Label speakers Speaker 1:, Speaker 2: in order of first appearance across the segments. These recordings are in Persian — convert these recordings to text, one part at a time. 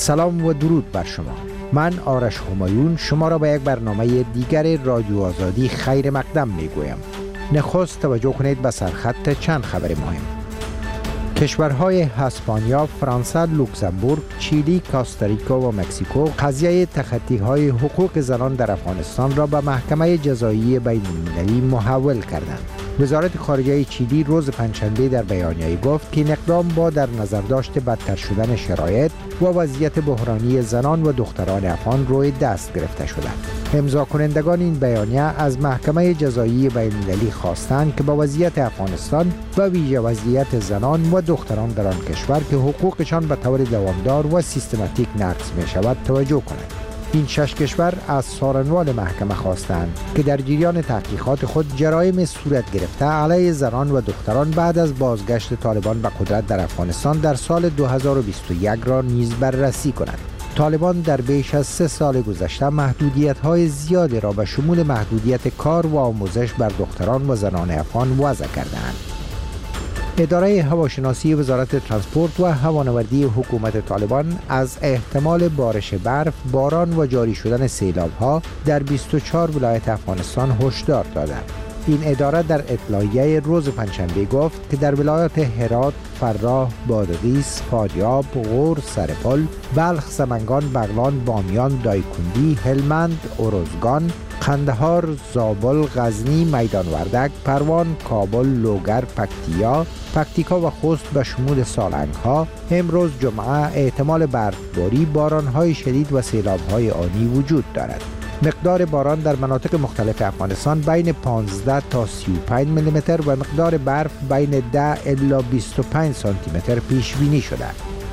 Speaker 1: سلام و درود بر شما. من آرش همایون شما را به یک برنامه دیگر رادیو آزادی خیر مقدم می گویم. نخست توجه کنید به سرخط چند خبر مهم. کشورهای اسپانیا، فرانسه، لوکزامبورگ، چیلی، کاستاریکا و مکزیکو قضیه تخطی‌های حقوق زنان در افغانستان را به محکمه جزایی بین المللی محول کردند. وزارت خارجه چیلی روز پنجشنبه در بیانیه‌ای گفت که این اقدام با در نظر داشت بدتر شدن شرایط و وضعیت بحرانی زنان و دختران افغان روی دست گرفته شده. امضا کنندگان این بیانیه از محکمه جزایی بین المللی خواستند که با وضعیت افغانستان و ویژه وضعیت زنان و دختران در آن کشور که حقوقشان به طور دوامدار و سیستماتیک نقض می شود توجه کنند. این 6 کشور از سارنوال محکمه خواستند که در جریان تحقیقات خود جرایم صورت گرفته علیه زنان و دختران بعد از بازگشت طالبان به قدرت در افغانستان در سال 2021 را نیز بررسی کنند. طالبان در بیش از 3 سال گذشته محدودیت‌های زیادی را به شمول محدودیت کار و آموزش بر دختران و زنان افغان وضع کردند. اداره هواشناسی وزارت ترانسپورت و هوانوردی حکومت طالبان از احتمال بارش برف، باران و جاری شدن سیلاب‌ها در 24 ولایت افغانستان هشدار دادند. این اداره در اطلاعیه روز پنجشنبه گفت که در ولایات هرات، فراه، بادغیس، فاریاب، غور، سرپل، بلخ، سمنگان، بغلان، بامیان، دایکندی، هلمند، اروزگان، قندهار، زابل، غزنی، میدان وردک، پروان، کابل، لوگر، پکتیکا و خوست به شمول سالنگ‌ها امروز جمعه احتمال برفباری، باران‌های شدید و سیلاب‌های آنی وجود دارد. مقدار باران در مناطق مختلف افغانستان بین 15 تا 35 میلیمتر و مقدار برف بین 10 الی 25 سانتی متر پیش بینی شده.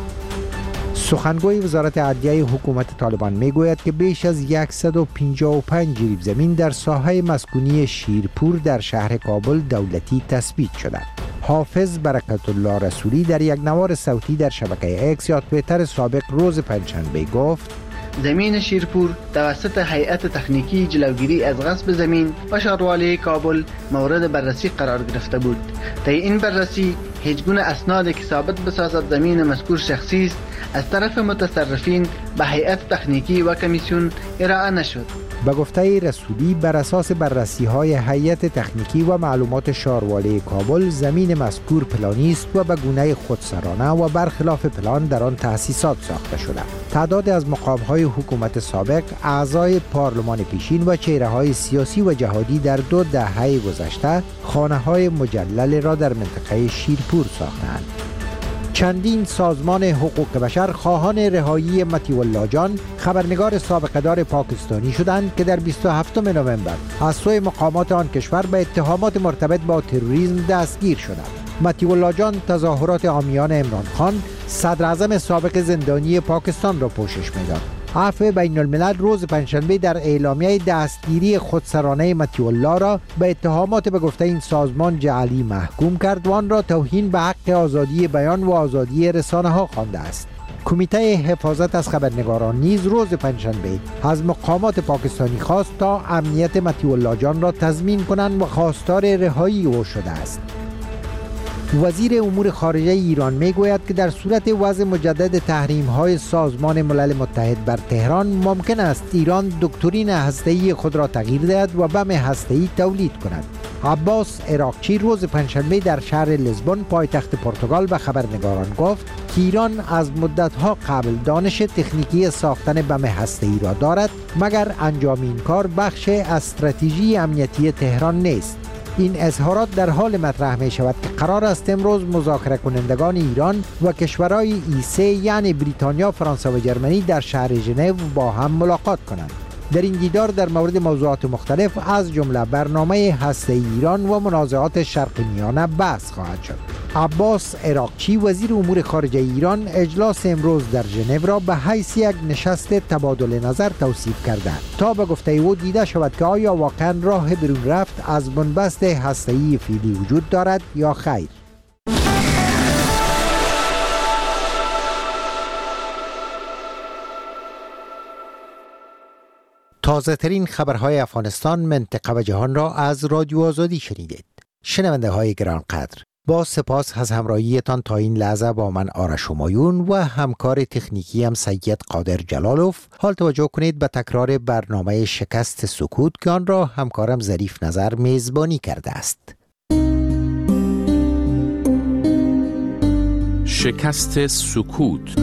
Speaker 1: سخنگوی وزارت عدلیه حکومت طالبان میگوید که بیش از 155 جریب زمین در ساحه مسکونی شیرپور در شهر کابل دولتی تثبیت شده. حافظ برکت الله رسولی در یک نوار صوتی در شبکه ایکس یا توییتر سابق روز پنجشنبه گفت:
Speaker 2: زمین شیرپور توسط هیئت تکنیکی جلوگیری از غصب زمین و شهروالی کابل مورد بررسی قرار گرفته بود. طی این بررسی هیچ گونه اسنادی که ثابت بسازد زمین مذکور شخصی است از طرف متصرفین به هیئت تکنیکی و کمیسیون ارائه نشد.
Speaker 1: به گفته رسولی بر اساس بررسی‌های هیئت تکنیکی و معلومات شهروالی کابل زمین مذکور پلانی است و به گونه خودسرانه و برخلاف پلان در آن تأسیسات ساخته شده. تعداد از مقام‌های حکومت سابق، اعضای پارلمان پیشین و چهره‌های سیاسی و جهادی در 2 دهه گذشته خانه‌های مجلل را در منطقه شیرپور ساختند. چندین سازمان حقوق بشر خواهان رهایی مطیع الله جان، خبرنگار سابقه‌دار پاکستانی شدند که در 27 نوامبر از سوی مقامات آن کشور به اتهامات مرتبط با تروریسم دستگیر شدند. مطیع الله جان تظاهرات عامیان عمران خان، صدر اعظم سابق زندانی پاکستان را پوشش می‌داد. عفو بین الملل روز پنجشنبه در اعلامیه دستگیری خودسرانه مطیع الله را به اتهامات به گفته این سازمان جعلی محکوم کرد و آن را توهین به حق آزادی بیان و آزادی رسانه‌ها خوانده است. کمیته حفاظت از خبرنگاران نیز روز پنجشنبه از مقامات پاکستانی خواست تا امنیت مطیع الله جان را تضمین کنند و خواستار رهایی او شده است. وزیر امور خارجه ایران میگوید که در صورت وضع مجدد تحریم‌های سازمان ملل متحد بر تهران ممکن است ایران دکترین هسته‌ای خود را تغییر دهد و بم هسته‌ای تولید کند. عباس عراقچی روز پنجشنبه در شهر لیسبون پایتخت پرتغال به خبرنگاران گفت که ایران از مدت‌ها قبل دانش تکنیکی ساختن بم هسته‌ای را دارد، مگر انجام این کار بخش استراتژی امنیتی تهران نیست. این اظهارات در حال مطرح می شود که قرار است امروز مذاکره کنندگان ایران و کشورهای E3 یعنی بریتانیا، فرانسه و جرمنی در شهر ژنو با هم ملاقات کنند. در این دیدار در مورد موضوعات مختلف از جمله برنامه هسته‌ای ایران و منازعات شرق میانه بحث خواهد شد. عباس عراقچی وزیر امور خارجه ایران اجلاس امروز در ژنو را به حیث یک نشست تبادل نظر توصیف کرده تا به گفته او دیده شود که آیا واقعا راه برون رفت از بنبست هسته‌ای فعلی وجود دارد یا خیر. تازه ترین خبرهای افغانستان، منطقه و جهان را از رادیو آزادی شنیدید. شنونده های گرانقدر، با سپاس از همراهیتان تا این لحظه با من آرش همایون و همکار تکنیکی هم سید قادر جلالوف. حال توجه کنید به تکرار برنامه شکست سکوت که آن را همکارم ظریف نظر میزبانی کرده است.
Speaker 3: شکست سکوت.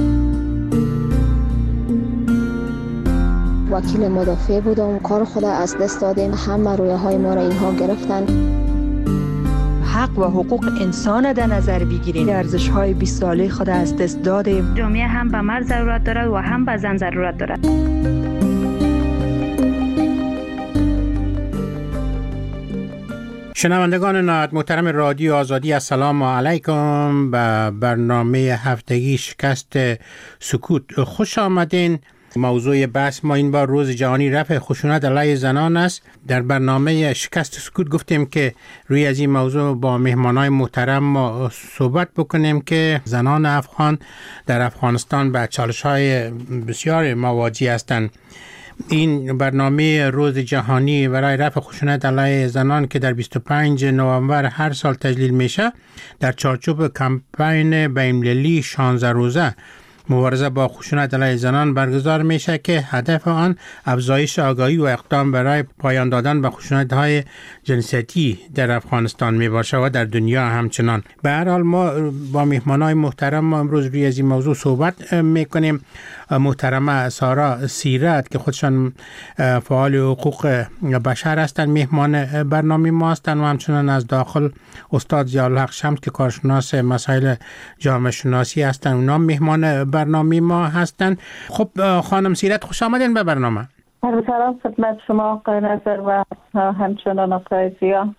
Speaker 4: وکیل مدافع بودم، کار خود از دست دادیم، همه رویاهای ما را اینها گرفتن.
Speaker 5: حق و حقوق انسان در نظر بگیریم، ارزش‌های 20 ساله خود از دست دادیم.
Speaker 6: جامعه هم به مرد ضرورت دارد و هم به زن ضرورت دارد.
Speaker 7: شنوندگان نهایت محترم رادیو آزادی، السلام علیکم. به برنامه هفتگی شکست سکوت خوش آمدین. موضوع بحث ما این بار روز جهانی رفع خشونت علیه زنان است. در برنامه شکست سکوت گفتیم که روی از این موضوع با مهمانای محترم ما صحبت بکنیم که زنان افغان در افغانستان به چالش‌های بسیار مواجه هستند. این برنامه روز جهانی برای رفع خشونت علیه زنان که در 25 نوامبر هر سال تجلیل میشه در چارچوب کمپین بین‌المللی 16 روزه مبارزه با خشونت علیه زنان برگزار میشه که هدف آن افزایش آگاهی و اقدام برای پایان دادن به خشونت‌های جنسیتی در افغانستان می باشه و در دنیا همچنان. به هر حال ما با مهمانای محترم ما امروز روی از این موضوع صحبت میکنیم. محترمه سارا سیرت که خودشان فعال حقوق بشر هستند مهمان برنامه ما هستند و همچنان از داخل استاد ضیاءالحق شمس که کارشناس مسائل جامعه شناسی هستند اونا مهمان برنامه ما هستند. خب خانم سیرت خوش آمدین به برنامه.
Speaker 8: سلام خدمت شما آقای نظر و همچنان آقای ضیاء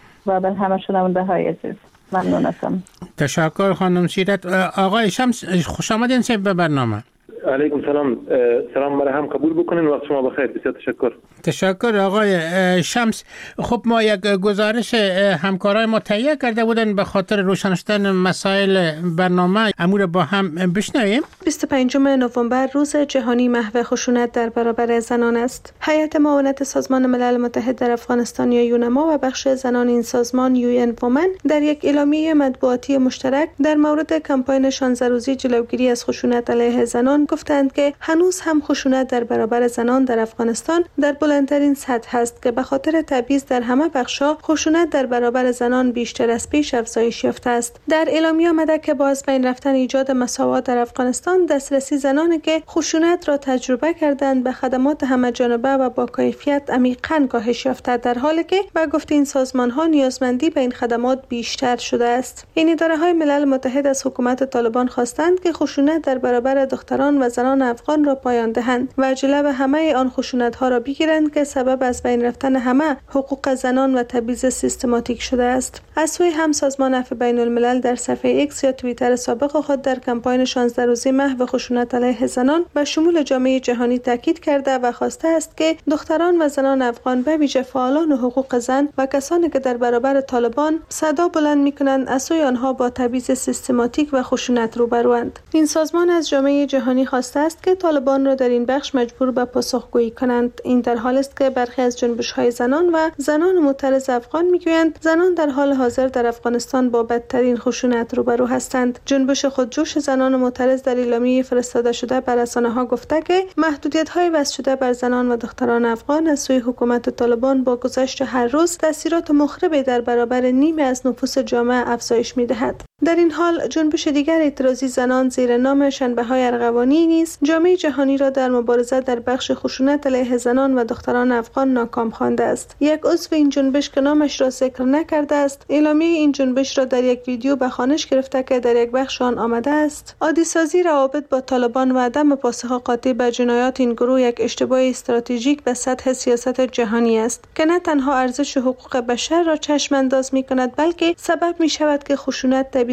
Speaker 8: و به همه شنونده های عزیز. ممنون هستم.
Speaker 7: تشکر خانم سیرت. آقای شمس خوش آمدین به برنامه.
Speaker 9: علیکم سلام. سلام مرا هم قبول بکنین. وقت شما بخیر. بسیار تشکر.
Speaker 7: تشکر آقای شمس. خب ما یک گزارش همکارای ما تهیه کرده بودن به خاطر روشن شدن مسائل برنامه. امور با هم بشنویم.
Speaker 10: 25 نوامبر روز جهانی محو خشونت در برابر زنان است. هیئت معاونت سازمان ملل متحد در افغانستان یا یونما و بخش زنان این سازمان UN Women در یک اعلامیه مطبوعاتی مشترک در مورد کمپین 16 روزه جلوگیری از خشونت علیه زنان گفتند که هنوز هم خشونت در برابر زنان در افغانستان در بلندترین سطح است که به خاطر تبعیض در همه بخش‌ها خشونت در برابر زنان بیشتر از پیش افزایش یافته است. در اعلامیه آمده که با از بین رفتن ایجاد مساوات در افغانستان دسترسی زنانی که خشونت را تجربه کردند به خدمات همه‌جانبه و با کیفیت عمیقاً کاهش یافته، در حالی که به گفته این سازمان‌ها نیازمندی به این خدمات بیشتر شده است. این اداره‌های ملل متحد از حکومت طالبان خواستند که خشونت در برابر دختران و زنان افغان را پایان دهند و جلو همه آن خشونت‌ها را بگیرند که سبب از بین رفتن همه حقوق زنان و تبعیض سیستماتیک شده است. از سوی هم سازمان عفو بین‌الملل در صفحه ایکس یا توییتر سابق خود در کمپین 16 روزه محو خشونت علیه زنان به شمول جامعه جهانی تاکید کرده و خواسته است که دختران و زنان افغان به ویژه فعالان حقوق زن و کسانی که در برابر طالبان صدا بلند می‌کنند از سوی آنها با تبعیض سیستماتیک و خشونت روبروند. این سازمان از جامعه جهانی خواسته است که طالبان را در این بخش مجبور به پاسخگویی کنند. این در حالی است که برخی از جنبش‌های زنان و زنان معترض افغان میگویند زنان در حال حاضر در افغانستان با بدترین خشونت روبرو هستند. جنبش خودجوش زنان معترض در اعلامیه فرستاده شده بر رسانه‌ها گفته که محدودیت‌های وضع شده بر زنان و دختران افغان از سوی حکومت طالبان با گذشت هر روز تاثیرات مخربی در برابر نیمی از نفوس جامعه افزایش می‌دهد. در این حال جنبش دیگر اعتراضی زنان زیر نام شنبه‌های ارغوانی نیز جامعه جهانی را در مبارزه در بخش خشونت علیه زنان و دختران افغان ناکام خوانده است. یک عضو این جنبش که نامش را ذکر نکرده است، اعلامیه این جنبش را در یک ویدیو به خوانش گرفته که در یک بخش آن آمده است: عادی‌سازی روابط با طالبان و عدم پاسخ قاطع به جنایات این گروه یک اشتباه استراتژیک به سطح سیاست جهانی است که نه تنها ارزش حقوق بشر را چشم انداز می‌کند بلکه سبب می‌شود که خشونت، تبعیض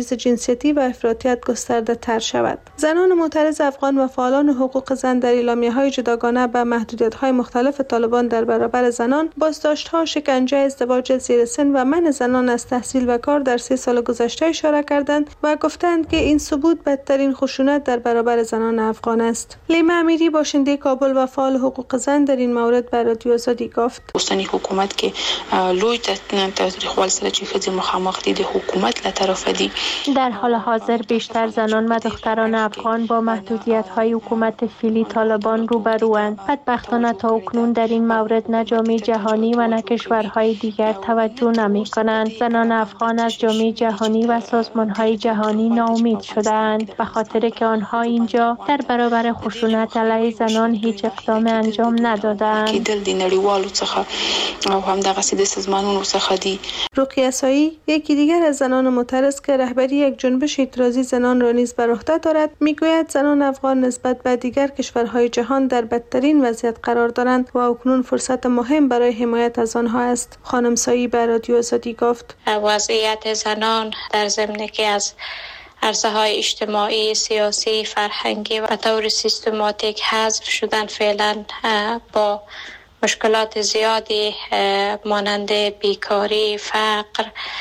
Speaker 10: تبعیض جنسیتی و افراطیت گسترده تر شود. زنان معترض افغان و فعالان حقوق زن در اعلامیه‌های جداگانه به محدودیت‌های مختلف طالبان در برابر زنان، بازداشت‌ها، شکنجه، ازدواج زیر سن و منع زنان از تحصیل و کار در 3 سال گذشته اشاره کردند و گفتند که این ثبوت بدترین خشونت در برابر زنان افغان است. لیما امیری باشنده کابل و فعال حقوق زن در این مورد به رادیو آزادی گفت:
Speaker 11: اوسنی حکومت که لوی تاریخ سره چې ښځې مخامخ دي د حکومت له طرفه دي.
Speaker 12: در حال حاضر بیشتر زنان و دختران افغان با محدودیت‌های حکومت فعلی طالبان روبروند. بدبختانه تا اکنون در این مورد نه جامعه جهانی و نه کشورهای دیگر توجه نمی‌کنند. زنان افغان از جامعه جهانی و سازمان‌های جهانی ناامید شده‌اند به خاطر که آنها اینجا در برابر خشونت علیه زنان هیچ اقدام انجام ندادند.
Speaker 11: کې دل د نړیوالو څخه او هم دغه سیده سازمانونو څخه دي.
Speaker 10: رقیه سایی، یکی دیگر از زنان معترض که رهبری یک جنبش اعتراضی زنان را نیز بر عهده دارد، میگوید زنان افغان نسبت به دیگر کشورهای جهان در بدترین وضعیت قرار دارند و اکنون فرصت مهم برای حمایت از آنها است. خانم سایی به رادیو آزادی گفت:
Speaker 13: وضعیت زنان در ضمن که از عرصه‌های اجتماعی، سیاسی، فرهنگی و به طور سیستماتیک حذف شدن فعلا با مشکلات زیادی مانند بیکاری، فقر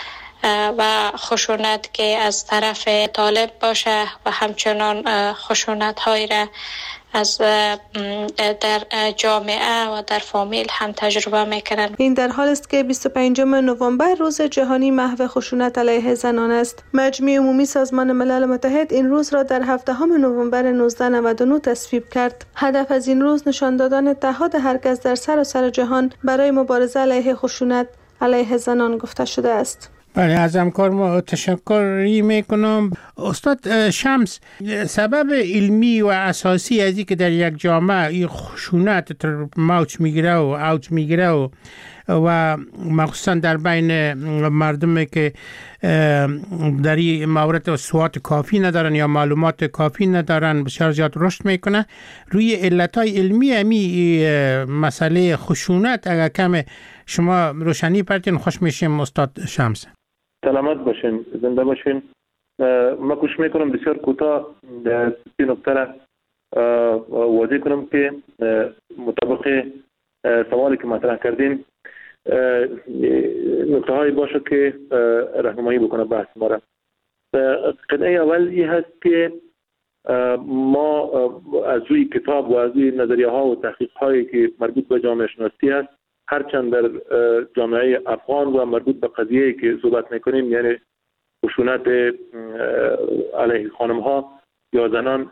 Speaker 13: و خشونت که از طرف طالب باشه و همچنان خشونت‌هایی را از در جامعه و در فامیل هم تجربه میکنن.
Speaker 10: این در حال است که 25 نوامبر روز جهانی محو خشونت علیه زنان است. مجمع عمومی سازمان ملل متحد این روز را در 17 نوامبر 1999 تصویب کرد. هدف از این روز نشان دادن اتحاد هر کس در سراسر جهان برای مبارزه علیه خشونت علیه زنان گفته شده است.
Speaker 7: بله، از همکار ما تشکری میکنم. استاد شمس، سبب علمی و اساسی از این که در یک جامعه این خشونت موج میگیره و اوج میگیره و مخصوصا در بین مردمی که در این مورد سواد کافی ندارن یا معلومات کافی ندارن بسیار زیاد رشد میکنه. روی علتهای علمی همی مسئله خشونت اگر کم شما روشنی پرتین خوش میشیم استاد شمس.
Speaker 9: سلامت باشین، زنده باشین. من کوشش میکنم بسیار کوتاه در این نکته را واضح کنم که مطابق سوالی که مطرح کردین نکته هایی باشه که راهنمایی بکنه بحث ما را. قضیه اول این هست که ما از روی کتاب و از روی نظریه ها و تحقیق هایی که مربوط به جامعه شناسی هست، هرچند در جامعه افغان و مربوط به قضیه‌ای که صحبت میکنیم، یعنی خشونت علیه خانم ها یا زنان،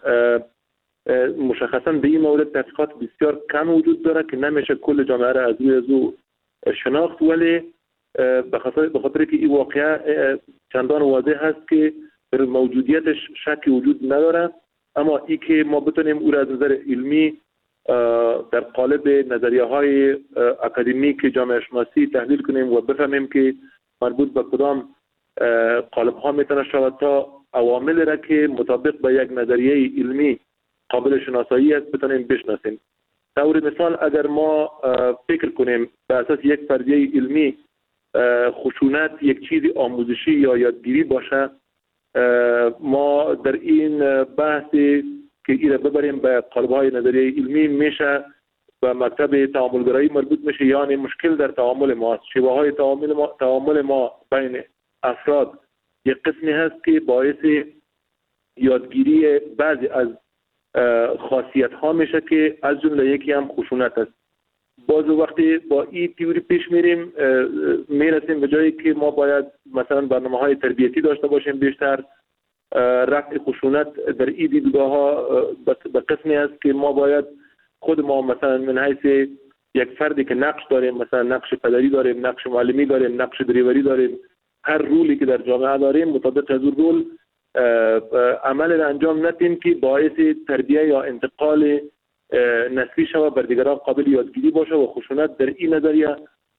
Speaker 9: مشخصا به این مورد تحقیقات بسیار کم وجود داره که نمیشه کل جامعه را از روی ازو شناخت، ولی به خاطر که این واقعه چندان واضح هست که در موجودیتش شکی وجود نداره، اما این که ما بتونیم او را از نظر علمی در قالب نظریه های اکادمیک جامعه شناسی تحلیل کنیم و بفهمیم که مربوط به کدام قالب ها میتونه شود تا عوامل را که مطابق به یک نظریه علمی قابل شناسایی است بتونیم بشناسیم. طور مثال اگر ما فکر کنیم به اساس یک فرضیه علمی خشونت یک چیزی آموزشی یا یادگیری باشه، ما در این بحثی که ایره ببریم به قالب‌های نظریه علمی میشه به مکتب تعاملگرایی مربوط میشه، یعنی مشکل در تعامل ما است. شیوه‌های تعامل ما بین افراد یک قسمی هست که باعث یادگیری بعضی از خاصیت‌ها میشه که از جمله یکی هم خشونت است. باز وقتی با این تئوری پیش میرسیم به جایی که ما باید مثلا برنامه‌های تربیتی داشته باشیم بیشتر. رفع خشونت در این دیدگاه‌ها به قسمی است که ما باید خود ما مثلا من حیث یک فردی که نقش داریم، مثلا نقش پدری داریم، نقش معلمی داریم، نقش دریوری داریم، هر رولی که در جامعه داریم مطابق از اون رول عمل را انجام ندیم که باعث تربیه یا انتقال نسلی شود بر دیگران قابل یادگیری باشه و خشونت در این نظریه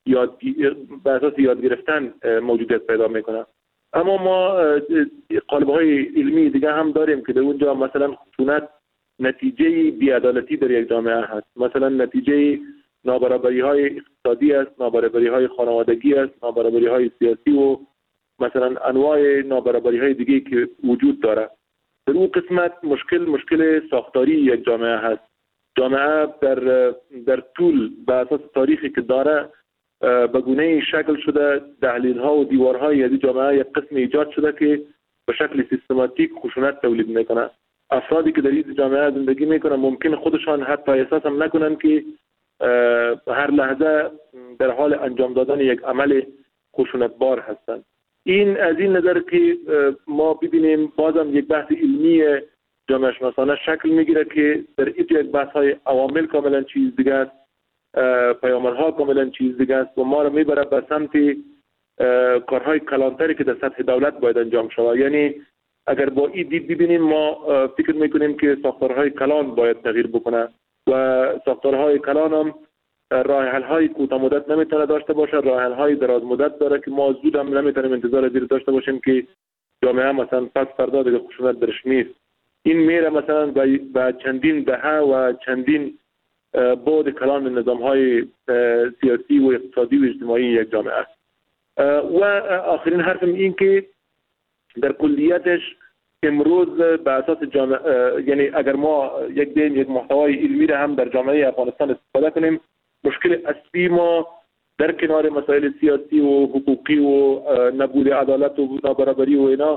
Speaker 9: به اساس یاد گرفتن موجودیت پیدا میکنه. اما ما قالب‌های علمی دیگه هم داریم که در اونجا مثلا خشونت نتیجه بی‌عدالتی در یک جامعه هست، مثلا نتیجه نابرابری‌های اقتصادی است، نابرابری‌های خانوادگی است، نابرابری‌های سیاسی و مثلا انواع نابرابری های دیگه که وجود داره. در اون قسمت مشکل ساختاری یک جامعه هست. جامعه در طول به اساس تاریخی که داره به گونه شکل شده، دهلیز ها و دیوارهای از جامعه یک قسم ایجاد شده که به شکل سیستماتیک خشونت تولید میکنه. افرادی که در این جامعه زندگی میکنن ممکن خودشان حتی احساس هم نکنن که هر لحظه در حال انجام دادن یک عمل خشونتبار هستند. این از این نظر که ما ببینیم بازم یک بحث علمی جامعه شناسانه شکل میگیره که در این یک بحث های عوامل کاملا چیز دیگه است، پیامدها کاملا چیز دیگه است و ما رو میبره به سمت کارهای کلانتری که در سطح دولت باید انجام شود. یعنی اگر با این دید ببینیم ما فکر میکنیم که ساختارهای کلان باید تغییر بکنه و ساختارهای کلان هم راه حل های کوتاه مدت نمیتونه داشته باشه، راه حل های دراز مدت داره که ما زود هم نمیتونیم انتظار زیر داشته باشیم که جامعه مثلا پس فردا دیگه خشونت درش نیست. این میره مثلا به چندین دهه و چندین بعد کلان نظام های سیاسی و اقتصادی و اجتماعی یک جامعه است. و آخرین حرفم این که در کلیتش امروز به اساس جامعه، یعنی اگر ما یک محتوای علمی را هم در جامعه افغانستان استفاده کنیم، مشکل اصلی ما در کنار مسائل سیاسی و حقوقی و نبود عدالت و نابرابری و اینا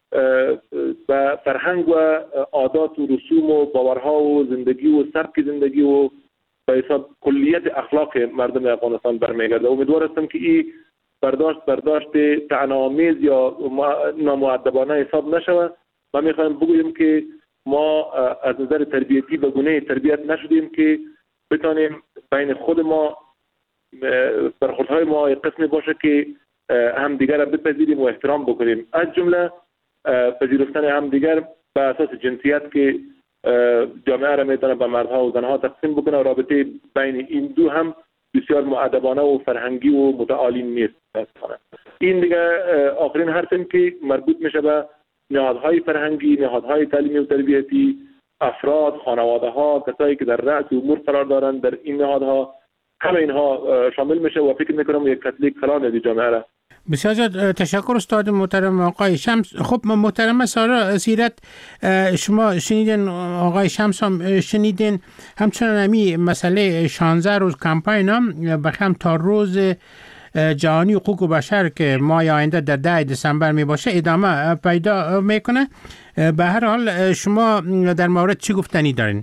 Speaker 9: و فرهنگ و عادات و رسوم و باورها و زندگی و سبک زندگی و به حساب کلیت اخلاق مردم افغانستان برمیگرده. امیدوار هستم که این برداشت طعنه‌آمیز یا نامؤدبانه حساب نشود. ما میخوایم بگوییم که ما از نظر تربیتی به گونه تربیت نشدیم که بتانیم بین خود ما برخوردهای ما یک قسمی باشه که همدیگر را بپذیریم و احترام بکنیم، از جمله پذیرفتن همدیگر به اساس جنسیت که جامعه را میتونه به مردها و زنها تقسیم بکنه و رابطه بین این دو هم بسیار مؤدبانه و فرهنگی و متعالی نیست. این دیگه آخرین حرفم که مربوط میشه به نهادهای فرهنگی، نهادهای تعلیمی و تربیتی، افراد، خانواده ها، کسایی که در رأس امور قرار دارند در این نهادها، همه اینها شامل میشه و فکر میکنم یک کتله کلان از جامعه را.
Speaker 7: بسیار زیاد تشکر استاد محترم آقای شمس. خب محترم سارا سیرت، شما شنیدین، آقای شمس هم شنیدین، همچنان همی مسئله 16 روز کمپاین هم بخم تا روز جهانی حقوق بشر که ماه آینده در 10 دسامبر می باشه ادامه پیدا میکنه. به هر حال شما در مورد چی گفتنی دارین؟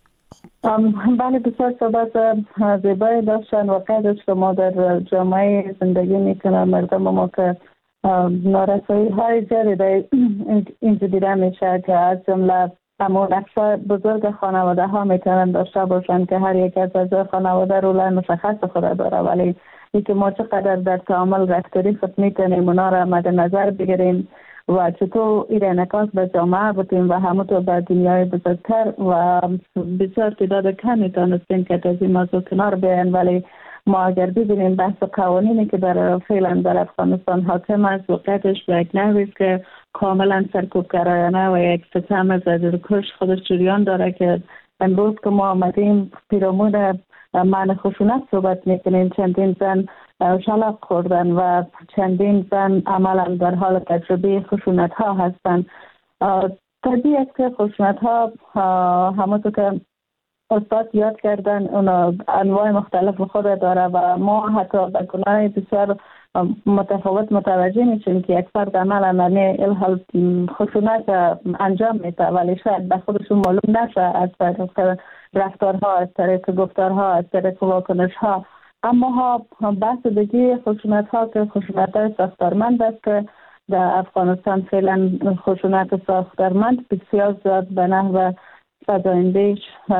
Speaker 8: بله، بسیار صحبت زیبایی داشتن. واقعا که ما در جامعه زندگی میکنه مردم ما که نارسایی های زیادی اینجا دیده میشه که از جمله اما نقش بزرگ خانواده ها میتونن داشته باشن که هر یک از اعضای خانواده رول مشخص خود داره، ولی اینکه ما چقدر در تعامل رفتاری خود میتونیم اونا را مد نظر بگیریم و چطور این انعکاس به جامعه بودیم و همونطور به دنیای بزرگتر و بسیار تعداد کمی دانستیم که از این موضوع کنار بیاین. ولی ما اگر ببینیم بحث قوانینی که در فعلا در افغانستان حاکم است واقعیتش به یک نحوی است که کاملا سرکوبگرایانه و یک ستم زدورکش خودش جریان داره که امروز که ما آمدیم پیرامون معنی خشونت صحبت میکنیم، چندین زن شلاق خوردن و چندین زن عملا در حال تجربه خشونت ها هستند. طبیعی است که خشونت ها همونطور که استاد یاد کردن اون انواع مختلف خود داره و ما حتی به گناه بسیار متفاوت متوجه میشیم که یک فرد عملا الحال خشونت انجام میده ولی شاید به خودشون معلوم نشه از طریق رفتارها، از طریق گفتارها، از طریق واکنشها. اما بحث دیگه خشونت ها که خشونت های ساختارمند است که در افغانستان فعلا خشونت ساختارمند بسیار زیاد به نحو فزایندهش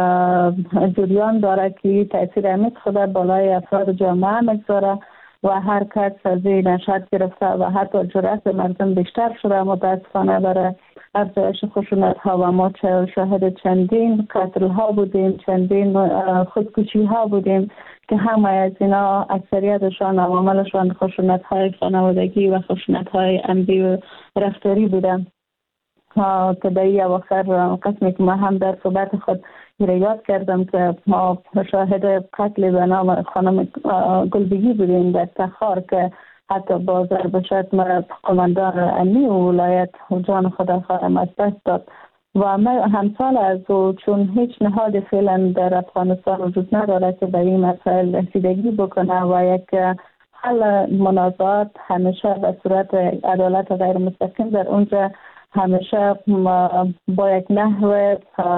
Speaker 8: جریان داره که تاثیر عمیق خود بالای افراد جامعه میگذاره و هر کس از این نشأت گرفته و حتی جرأت مردم بیشتر شده متاسفانه برای افزایش خشونت ها و ما شاهد چندین قتل ها بودیم، چندین خودکشی ها بودیم که همه از اینا اکثریتشان عواملشان خشونت های خانوادگی و خشونت های عمدی و رفتاری بودن که در این اواخر قسمی که ما هم در صحبت خود یاد کردم که ما شاهد قتل به نام خانم گلبگی بودیم در تخار که حتی با ضرب شتم قماندان امنی ولایت جان خود خواهم از دست داد و همسال از او، چون هیچ نهاد فعلا در افغانستان وجود نداره که به این مسائل رسیدگی بکنه و یک حل منازعات همیشه به صورت عدالت غیر مستقیم در اونجا همیشه با یک نحو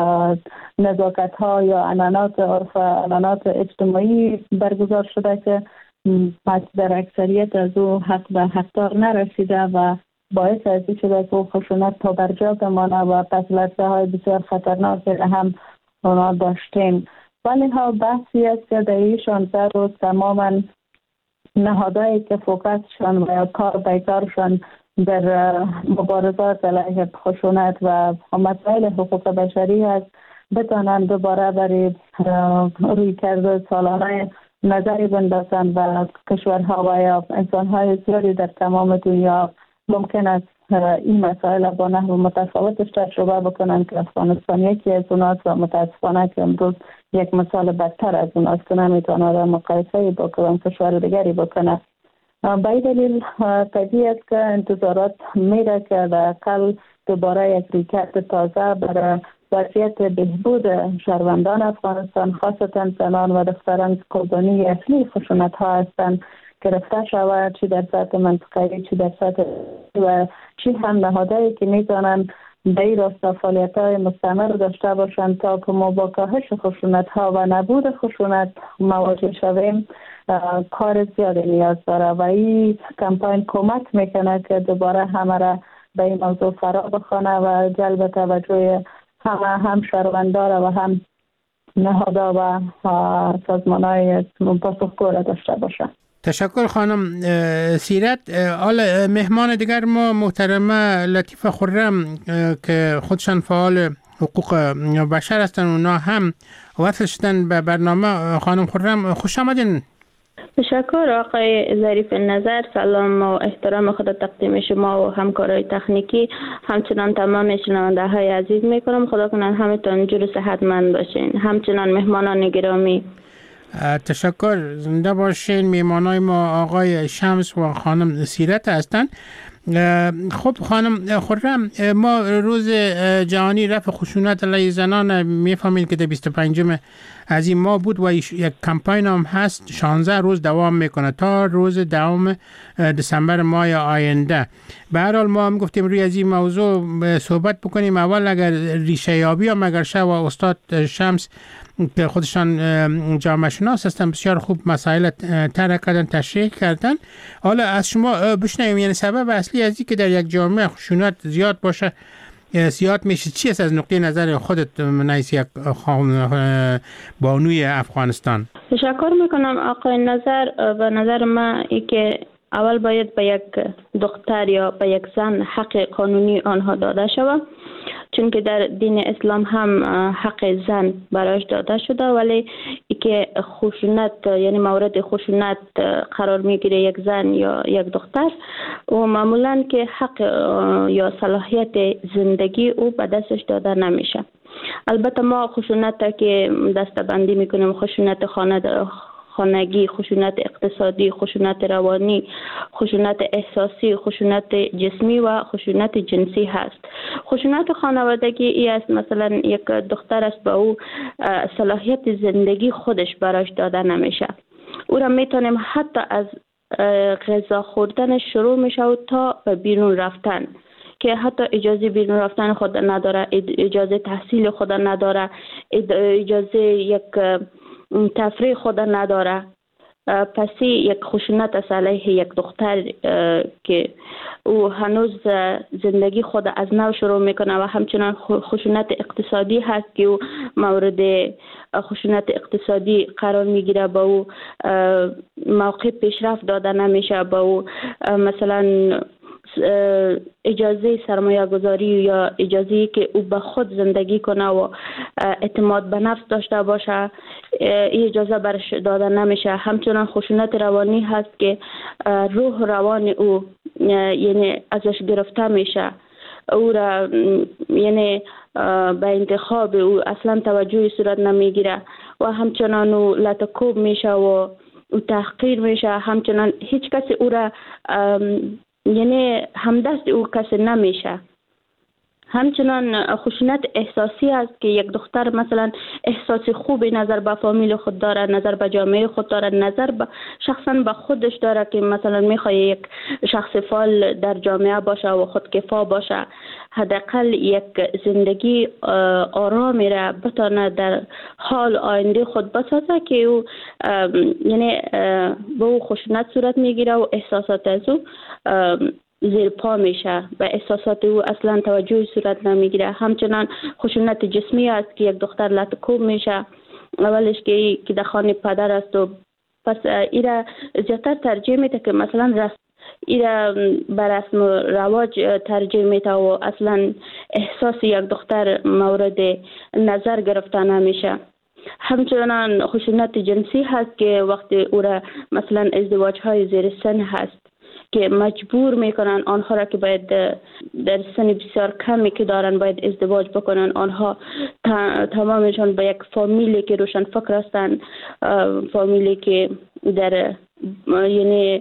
Speaker 8: نزاکت ها یا عنعنات عرف عنعنات اجتماعی برگزار شده که در اکثریت از او حق به حقدار نرسیده و باعث از این شده که خشونت تا برجا بمانه و پس لرزه های بسیار خطرناک هم اونا داشتیم. ولی ها بحثی است که در این 16 روز تماما نهادهایی که فوکسشان و کار بیکارشان در مبارزات علیه خشونت و مسائل حقوق بشری هست بتانند دوباره برای روی کرده سالانه نظری بندازند و کشورها و یا انسانهای زیادی در تمام دنیا ممکن است این مسائل با نحو متفاوتش تجربه بکنند که افغانستان یکی از اوناست و متاسفانه که امروز یک مثال بدتر از اوناست که نمیتونه را مقایسه با کشور دیگری بکنه. به این دلیل طبیعی است که انتظارات میره که در اقل دوباره یک ریکرد تازه برای وضعیت بهبود شهروندان افغانستان خاصتا زنان و دختران قربانی اصلی خشونت ها هستند گرفته شود، چی در سطح منطقه‌ای چی در سطح و چی هم نهادهایی که میتونن به این راستا فعالیت های مستمر داشته باشند تا که ما با کاهش خشونت ها و نبود خشونت مواجه شویم. کار زیادی نیاز داره و این کمپاین کمک میکنه که دوباره همه را به این موضوع فرا بخوانه و جلب توجه هم شهروندان و هم نهادها و سازمان‌های پاسخگو را داشته باشه.
Speaker 7: تشکر خانم سیرت. حالا مهمان دیگر ما محترمه لطیفه خرم که خودشان فعال حقوق بشر هستند، اونا هم وصل شدن به برنامه. خانم خرم خوش آمدین.
Speaker 14: تشکر آقای ظریف نظر. سلام و احترام خود تقدیم شما و همکارای تکنیکی، همچنان تمام شنونده های عزیز میکنم. خدا کنن همتون جور صحتمند باشین. همچنان مهمانان گرامی
Speaker 7: تشکر. زنده باشین. میهمانای ما آقای شمس و خانم سیرت هستند. خب خانم خرم، ما روز جهانی رفع خشونت علیه زنان میفهمید که در 25 از این ماه بود و یک کمپاین هم هست 16 روز دوام میکنه تا روز 10 دسامبر ماه آینده. به هر حال ما هم گفتیم روی از این موضوع صحبت بکنیم. اول اگر ریشه یابی هم اگر شد و استاد شمس که خودشان جامعه شناس هستن بسیار خوب مسائل طرح کردن، تشریح کردن. حالا از شما بشنویم، یعنی سبب اصلی از این که در یک جامعه خشونت زیاد باشه، زیاد میشه، چی است از نقطه نظر خودت نایس یک بانوی افغانستان؟
Speaker 14: تشکر میکنم آقای نظر. و نظر من ای که اول باید به یک دختر یا به یک زن حق قانونی آنها داده شود، چون که در دین اسلام هم حق زن برایش داده شده، ولی ای که خشونت یعنی مورد خشونت قرار میگیره یک زن یا یک دختر و معمولا که حق یا صلاحیت زندگی او به دستش داده نمیشه. البته ما خشونت که دسته‌بندی میکنیم خشونت خانگی، خشونت اقتصادی، خشونت روانی، خشونت احساسی، خشونت جسمی و خشونت جنسی هست. خشونت خانوادگی ای است مثلا یک دختر است با او صلاحیت زندگی خودش براش داده نمیشه. او را میتونیم حتی از غذا خوردن شروع میشه و تا بیرون رفتن که حتی اجازه بیرون رفتن خود نداره، اجازه تحصیل خود نداره، اجازه یک تفریح خود نداره. پس یک خشونت است علیه یک دختر که او هنوز زندگی خود از نو شروع میکنه. و همچنان خشونت اقتصادی هست که او مورد خشونت اقتصادی قرار میگیره، با او موقع پیشرفت داده نمیشه، با او مثلا اجازه سرمایه گذاری یا اجازه که او به خود زندگی کنه و اعتماد به نفس داشته باشه این اجازه برش داده نمیشه. همچنان خشونت روانی هست که روح روان او یعنی ازش گرفته میشه، او را یعنی به انتخاب او اصلا توجهی صورت نمیگیره و همچنان او لطکوب میشه و او تحقیر میشه، همچنان هیچ کسی او را یعنی همدست او کسی نمیشه. همچنان خشونت احساسی است که یک دختر مثلا احساس خوبی نظر به فامیل خود داره، نظر به جامعه خود داره، نظر به شخصا به خودش داره که مثلا میخواد یک شخص فعال در جامعه باشه و خودکفا باشه، حداقل یک زندگی آرامی را بتونه در حال آینده خود بسازه که او یعنی به او خشونت صورت میگیره و احساسات از او زیر پا میشه، به احساسات او اصلا توجه صورت نمیگیره. همچنان خشونت جسمی است که یک دختر لطکوب میشه، اولش که در خانه پدر است و پس ایره زیادتر ترجیح میده که مثلا ایره بر رسم و رواج ترجیح میده و اصلا احساس یک دختر مورد نظر گرفته نمیشه. همچنان خشونت جنسی هست که وقتی او را مثلا ازدواج های زیر سن هست که مجبور میکنن آنها را که باید در سن بسیار کمی که دارن باید ازدواج بکنن، آنها تمامشان با یک فامیلی که روشن فکر هستن، فامیلی که در یعنی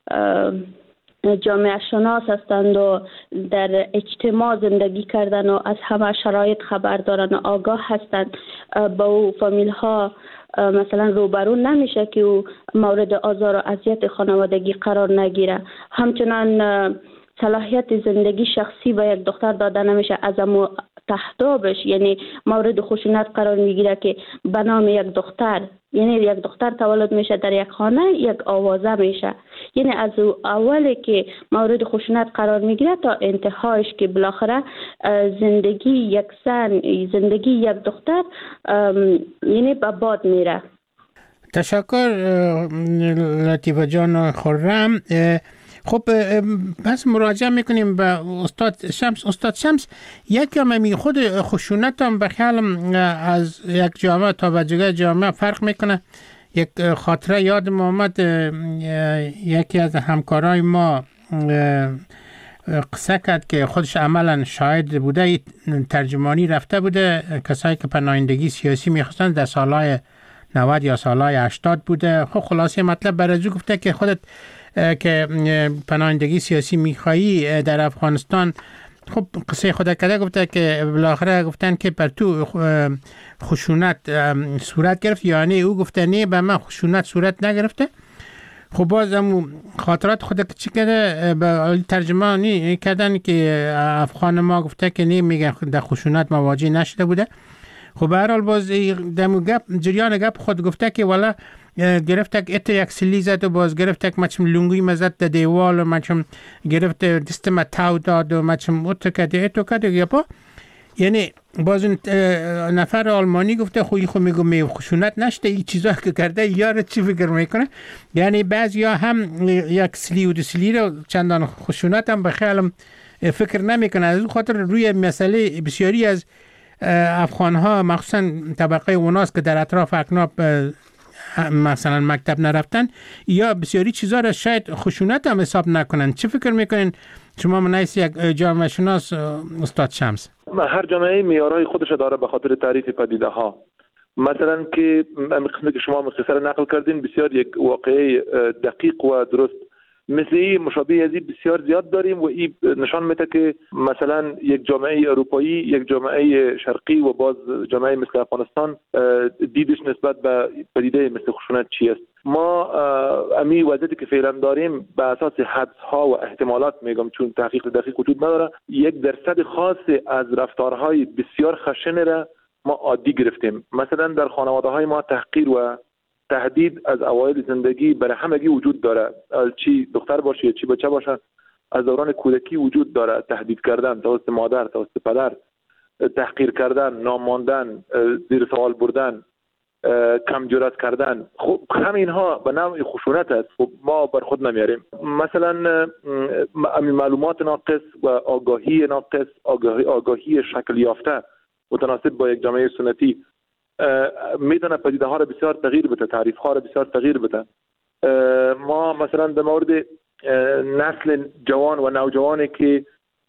Speaker 14: جامعه شناس هستند و در اجتماع زندگی کردن و از همه شرایط خبر دارن و آگاه هستند، با او فامیل ها مثلا روبرو نمیشه که او مورد آزار و اذیت خانوادگی قرار نگیره. همچنان صلاحیت زندگی شخصی به یک دختر داده نمیشه، از امو تهدابش یعنی مورد خشونت قرار میگیره که به نام یک دختر، یعنی یک دختر تولد میشه در یک خانه یک آوازه میشه، یعنی از اولی که مورد خشونت قرار میگیره تا انتهایش که بالاخره زندگی یک زن، زندگی یک دختر یعنی به باد میره.
Speaker 7: تشکر لطیفه جان خرم. خب بس مراجعه میکنیم به استاد شمس. استاد شمس، یک می خود خشونت هم به خیالم از یک جامعه تا به دیگر جامعه فرق میکنه. یک خاطره یادم آمد، یکی از همکارای ما قصه کرد که خودش عملا شاهد بوده، ترجمانی رفته بوده، کسایی که پناهندگی سیاسی میخواستن در سالهای 90 یا سالهای 80 بوده. خب خلاصه مطلب برای گفته که خودت که پناهندگی سیاسی میخوایی در افغانستان، خب قصه خود کرده، گفته که بالاخره گفتن که بر تو خشونت صورت گرفت، یعنی او گفته نه به من خشونت صورت نگرفته. خب باز هم خاطرات خود چی کرده به ترجمانی کردن که افغان ما گفته که نه، میگه در خشونت مواجه نشده بوده. خب به هر حال باز دمو گپ جریان گپ خود گفته که والا گرفت یک سلی زد و باز گرفت مچم لنگوی مزد در دیوال و مچم گرفت دست ما تاو داد و مچم اتو کده گپا. یعنی باز نفر آلمانی گفته خوی خو میگو می خشونت نشده، این چیزا که کرده یار چی فکر میکنه. یعنی بعضیا هم یک سلی و دو سلی رو چندان خشونت هم به خیالم فکر نمیکنه. از اون خاطر روی مسئله بسیاری از افغان ها مخصوصا طبقه اوناست که در اطراف اکناف مثلا مکتب نرفتن یا بسیاری چیزا را شاید خشونت هم حساب نکنن. چه فکر میکنین شما منیس یک جامعه شناس استاد شمس؟
Speaker 9: هر جامعه معیارهای خودش داره به خاطر تعریف پدیده ها. مثلا که قسمی که شما مختصر نقل کردین بسیار یک واقعه دقیق و درست، مثل این مشابه ازی بسیار زیاد داریم و این نشان میده که مثلا یک جامعه اروپایی، یک جامعه شرقی و باز جامعه مثل افغانستان دیدش نسبت به پدیده مثل خشونت چی است. ما امی وضعیتی که فعلا داریم به اساس حدس‌ها و احتمالات میگم، چون تحقیق دقیق وجود نداره، 1% خاص از رفتارهای بسیار خشن را ما عادی گرفتیم. مثلا در خانواده‌های ما تحقیر و تهدید از اوایل زندگی برای همگی وجود داره، چی دختر باشه چی بچه باشه، از دوران کودکی وجود داره. تهدید کردن توسط مادر، توسط پدر، تحقیر کردن، ناماندن، زیر سوال بردن، کم جرأت کردن. خب همین ها به نوع خشونت است. خب ما بر خود نمیاریم. مثلا معلومات ناقص و آگاهی ناقص، آگاهی شکل یافته متناسب با یک جامعه سنتی میتونه پدیده ها را بسیار تغییر بده، تعریف ها را بسیار تغییر بده. ما مثلا در مورد نسل جوان و نوجوانی که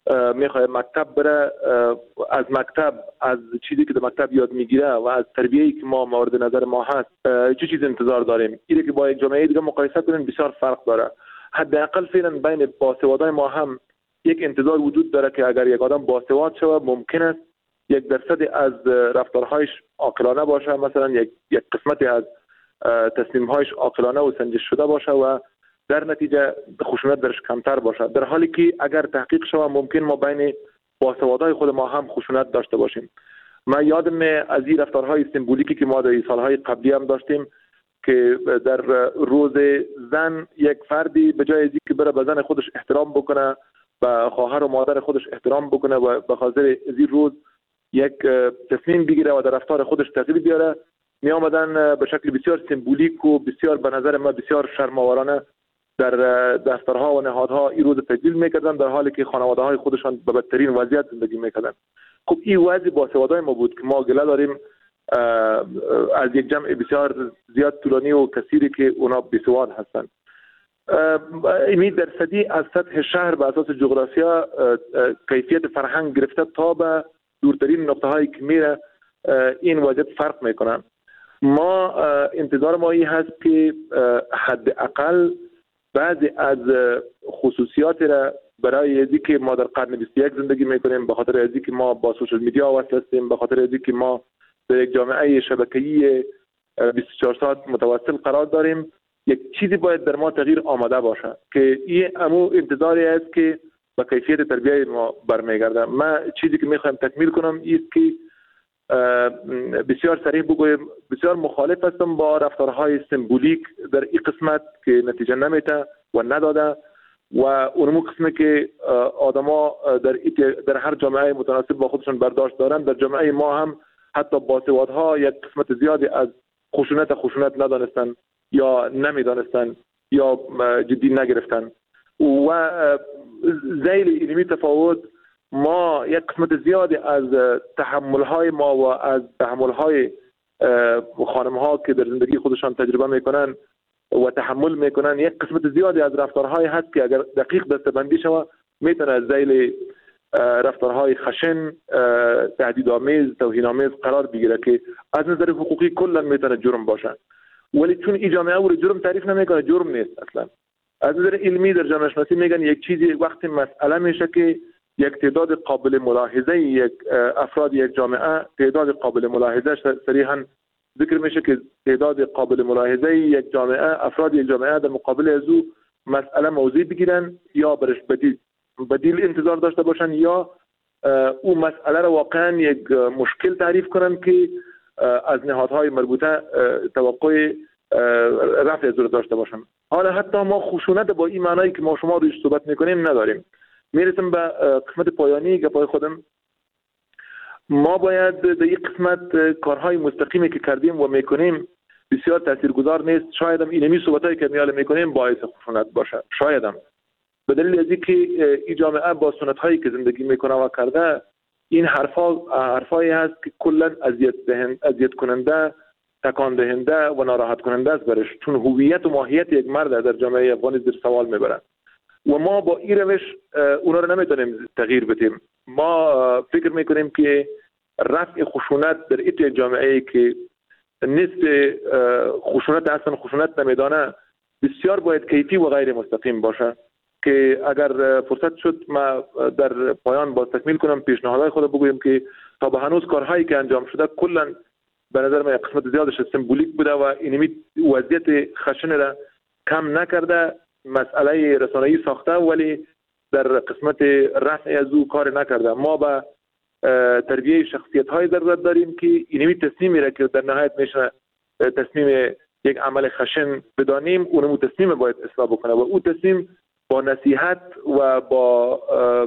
Speaker 9: میخواد مکتب بره، از مکتب، از چیزی که در مکتب یاد میگیره و از تربیه‌ای که ما مورد نظر ما هست چه چیز انتظار داریم، اینه که با یک جامعه دیگه مقایسه کنیم بسیار فرق داره. حداقل فعلا بین باسوادای ما هم یک انتظار وجود داره که اگر یک آدم باسواد شود ممکن است 1% از رفتارهایش عاقلانه باشه، مثلا یک قسمتی از تصمیم‌هایش عاقلانه و سنجش شده باشه و در نتیجه خشونت درش کمتر باشه، در حالی که اگر تحقیق شود ممکن ما بین باسوادای خود ما هم خشونت داشته باشیم. من یادم از این رفتارهای سمبولیکی که ما در سالهای قبلی هم داشتیم که در روز زن یک فردی به جای اینکه که بره به زن خودش احترام بکنه، به خواهر و مادر خودش احترام بکنه و به خاطر این روز یک تصمیم بگیره و در رفتار خودش تغییر بیاره، می آمدن به شکل بسیار سمبولیک و بسیار به نظر ما بسیار شرم‌آورانه در دفترها و نهادها این روز تجلیل میکردن، در حالی که خانواده های خودشان به بدترین وضعیت زندگی میکردن. خب این وضع باسوادای ما بود که ما گله داریم از یک جمع بسیار زیاد طولانی و کثیری که اونا بیسواد هستند. این درصدی از سطح شهر به اساس جغرافیا کیفیت فرهنگ گرفته تا به دورترین نقطه هایی که میره این وضعیت فرق میکنن. ما انتظار ما این هست که حداقل بعضی از خصوصیات را برای ازی که ما در قرن 21 زندگی میکنیم، به خاطر ازی که ما با سوشال میدیا وصل هستیم، به خاطر ازی که ما در یک جامعه شبکه‌ای 24 ساعت متواصل قرار داریم، یک چیزی باید در ما تغییر آمده باشه که این امو انتظاری است که با کیفیت تربیت ما برمیگرده. من چیزی که میخوایم تکمیل کنم است که بسیار صریح بگویم بسیار مخالف هستم با رفتارهای سمبولیک در این قسمت که نتیجه نمیده و نداده و اونمو قسمی که آدما در هر جامعه متناسب با خودشون برداشت دارن. در جامعه ما هم حتی باسوادها یک قسمت زیادی از خشونت ندانستن یا نمیدانستن یا جدی نگرفتن و ذیل علمی تفاوت ما یک قسمت زیادی از تحمل‌های ما و از تحمل‌های خانم‌ها که در زندگی خودشان تجربه میکنن و تحمل میکنن، یک قسمت زیادی از رفتارهای هست که اگر دقیق دسته‌بندی شود میتونه از ذیل رفتارهای خشن، تهدیدآمیز، توهین‌آمیز قرار بگیره که از نظر حقوقی کلا میتونه جرم باشه، ولی چون این جامعه او جرم تعریف نمیکنه جرم نیست اصلا. از نظر علمی در جامعه شناسی میگن یک چیزی وقتی مسئله میشه که یک تعداد قابل ملاحظه یک افراد یک جامعه، تعداد قابل ملاحظه صریحا ذکر میشه که تعداد قابل ملاحظه یک جامعه، افراد یک جامعه در مقابل از او مسئله موضوع بگیرن یا برش بدیل انتظار داشته باشن یا او مسئله را واقعا یک مشکل تعریف کنن که از نهادهای مربوطه توقع رفع از داشته باشن. حالا حتی ما خشونت با این معنایی که ما شما روش صحبت میکنیم نداریم. میرسیم به قسمت پایانی گپای خودم. ما باید در این قسمت کارهای مستقیمی که کردیم و میکنیم بسیار تاثیرگذار نیست. شاید هم اینمی صحبتایی که میاله میکنیم باعث خشونت باشه، شاید هم به دلیل از اینکه این جامعه با سنت‌هایی که زندگی میکنه و کرده این حرفایی هست که کلا اذیت کننده، تکان دهنده و ناراحت کننده است برش، چون هویت و ماهیت یک مرد در جامعه افغانی زیر سوال میبرن و ما با این روش اونا رو نمیتونیم تغییر بدیم. ما فکر میکنیم که رفع خشونت در این جامعه که نصف خشونت اصلا خشونت نمیدانه بسیار باید کیفی و غیر مستقیم باشه که اگر فرصت شد ما در پایان باز تکمیل کنم پیشنهادهای خود بگویم که تا به هنوز کارهایی که انجام شده کلا به نظر من قسمت زیادش سمبولیک بوده و اینمی وضعیت خشن را کم نکرده، مسئله رسانه‌ای ساخته ولی در قسمت رفع از او کار نکرده. ما به تربیه شخصیت‌های ضرورت داریم که اینمی تصمیمی را که در نهایت میشه تصمیم یک عمل خشن بدانیم اونمو تصمیم باید اصلاح بکنه و او تصمیم با نصیحت و با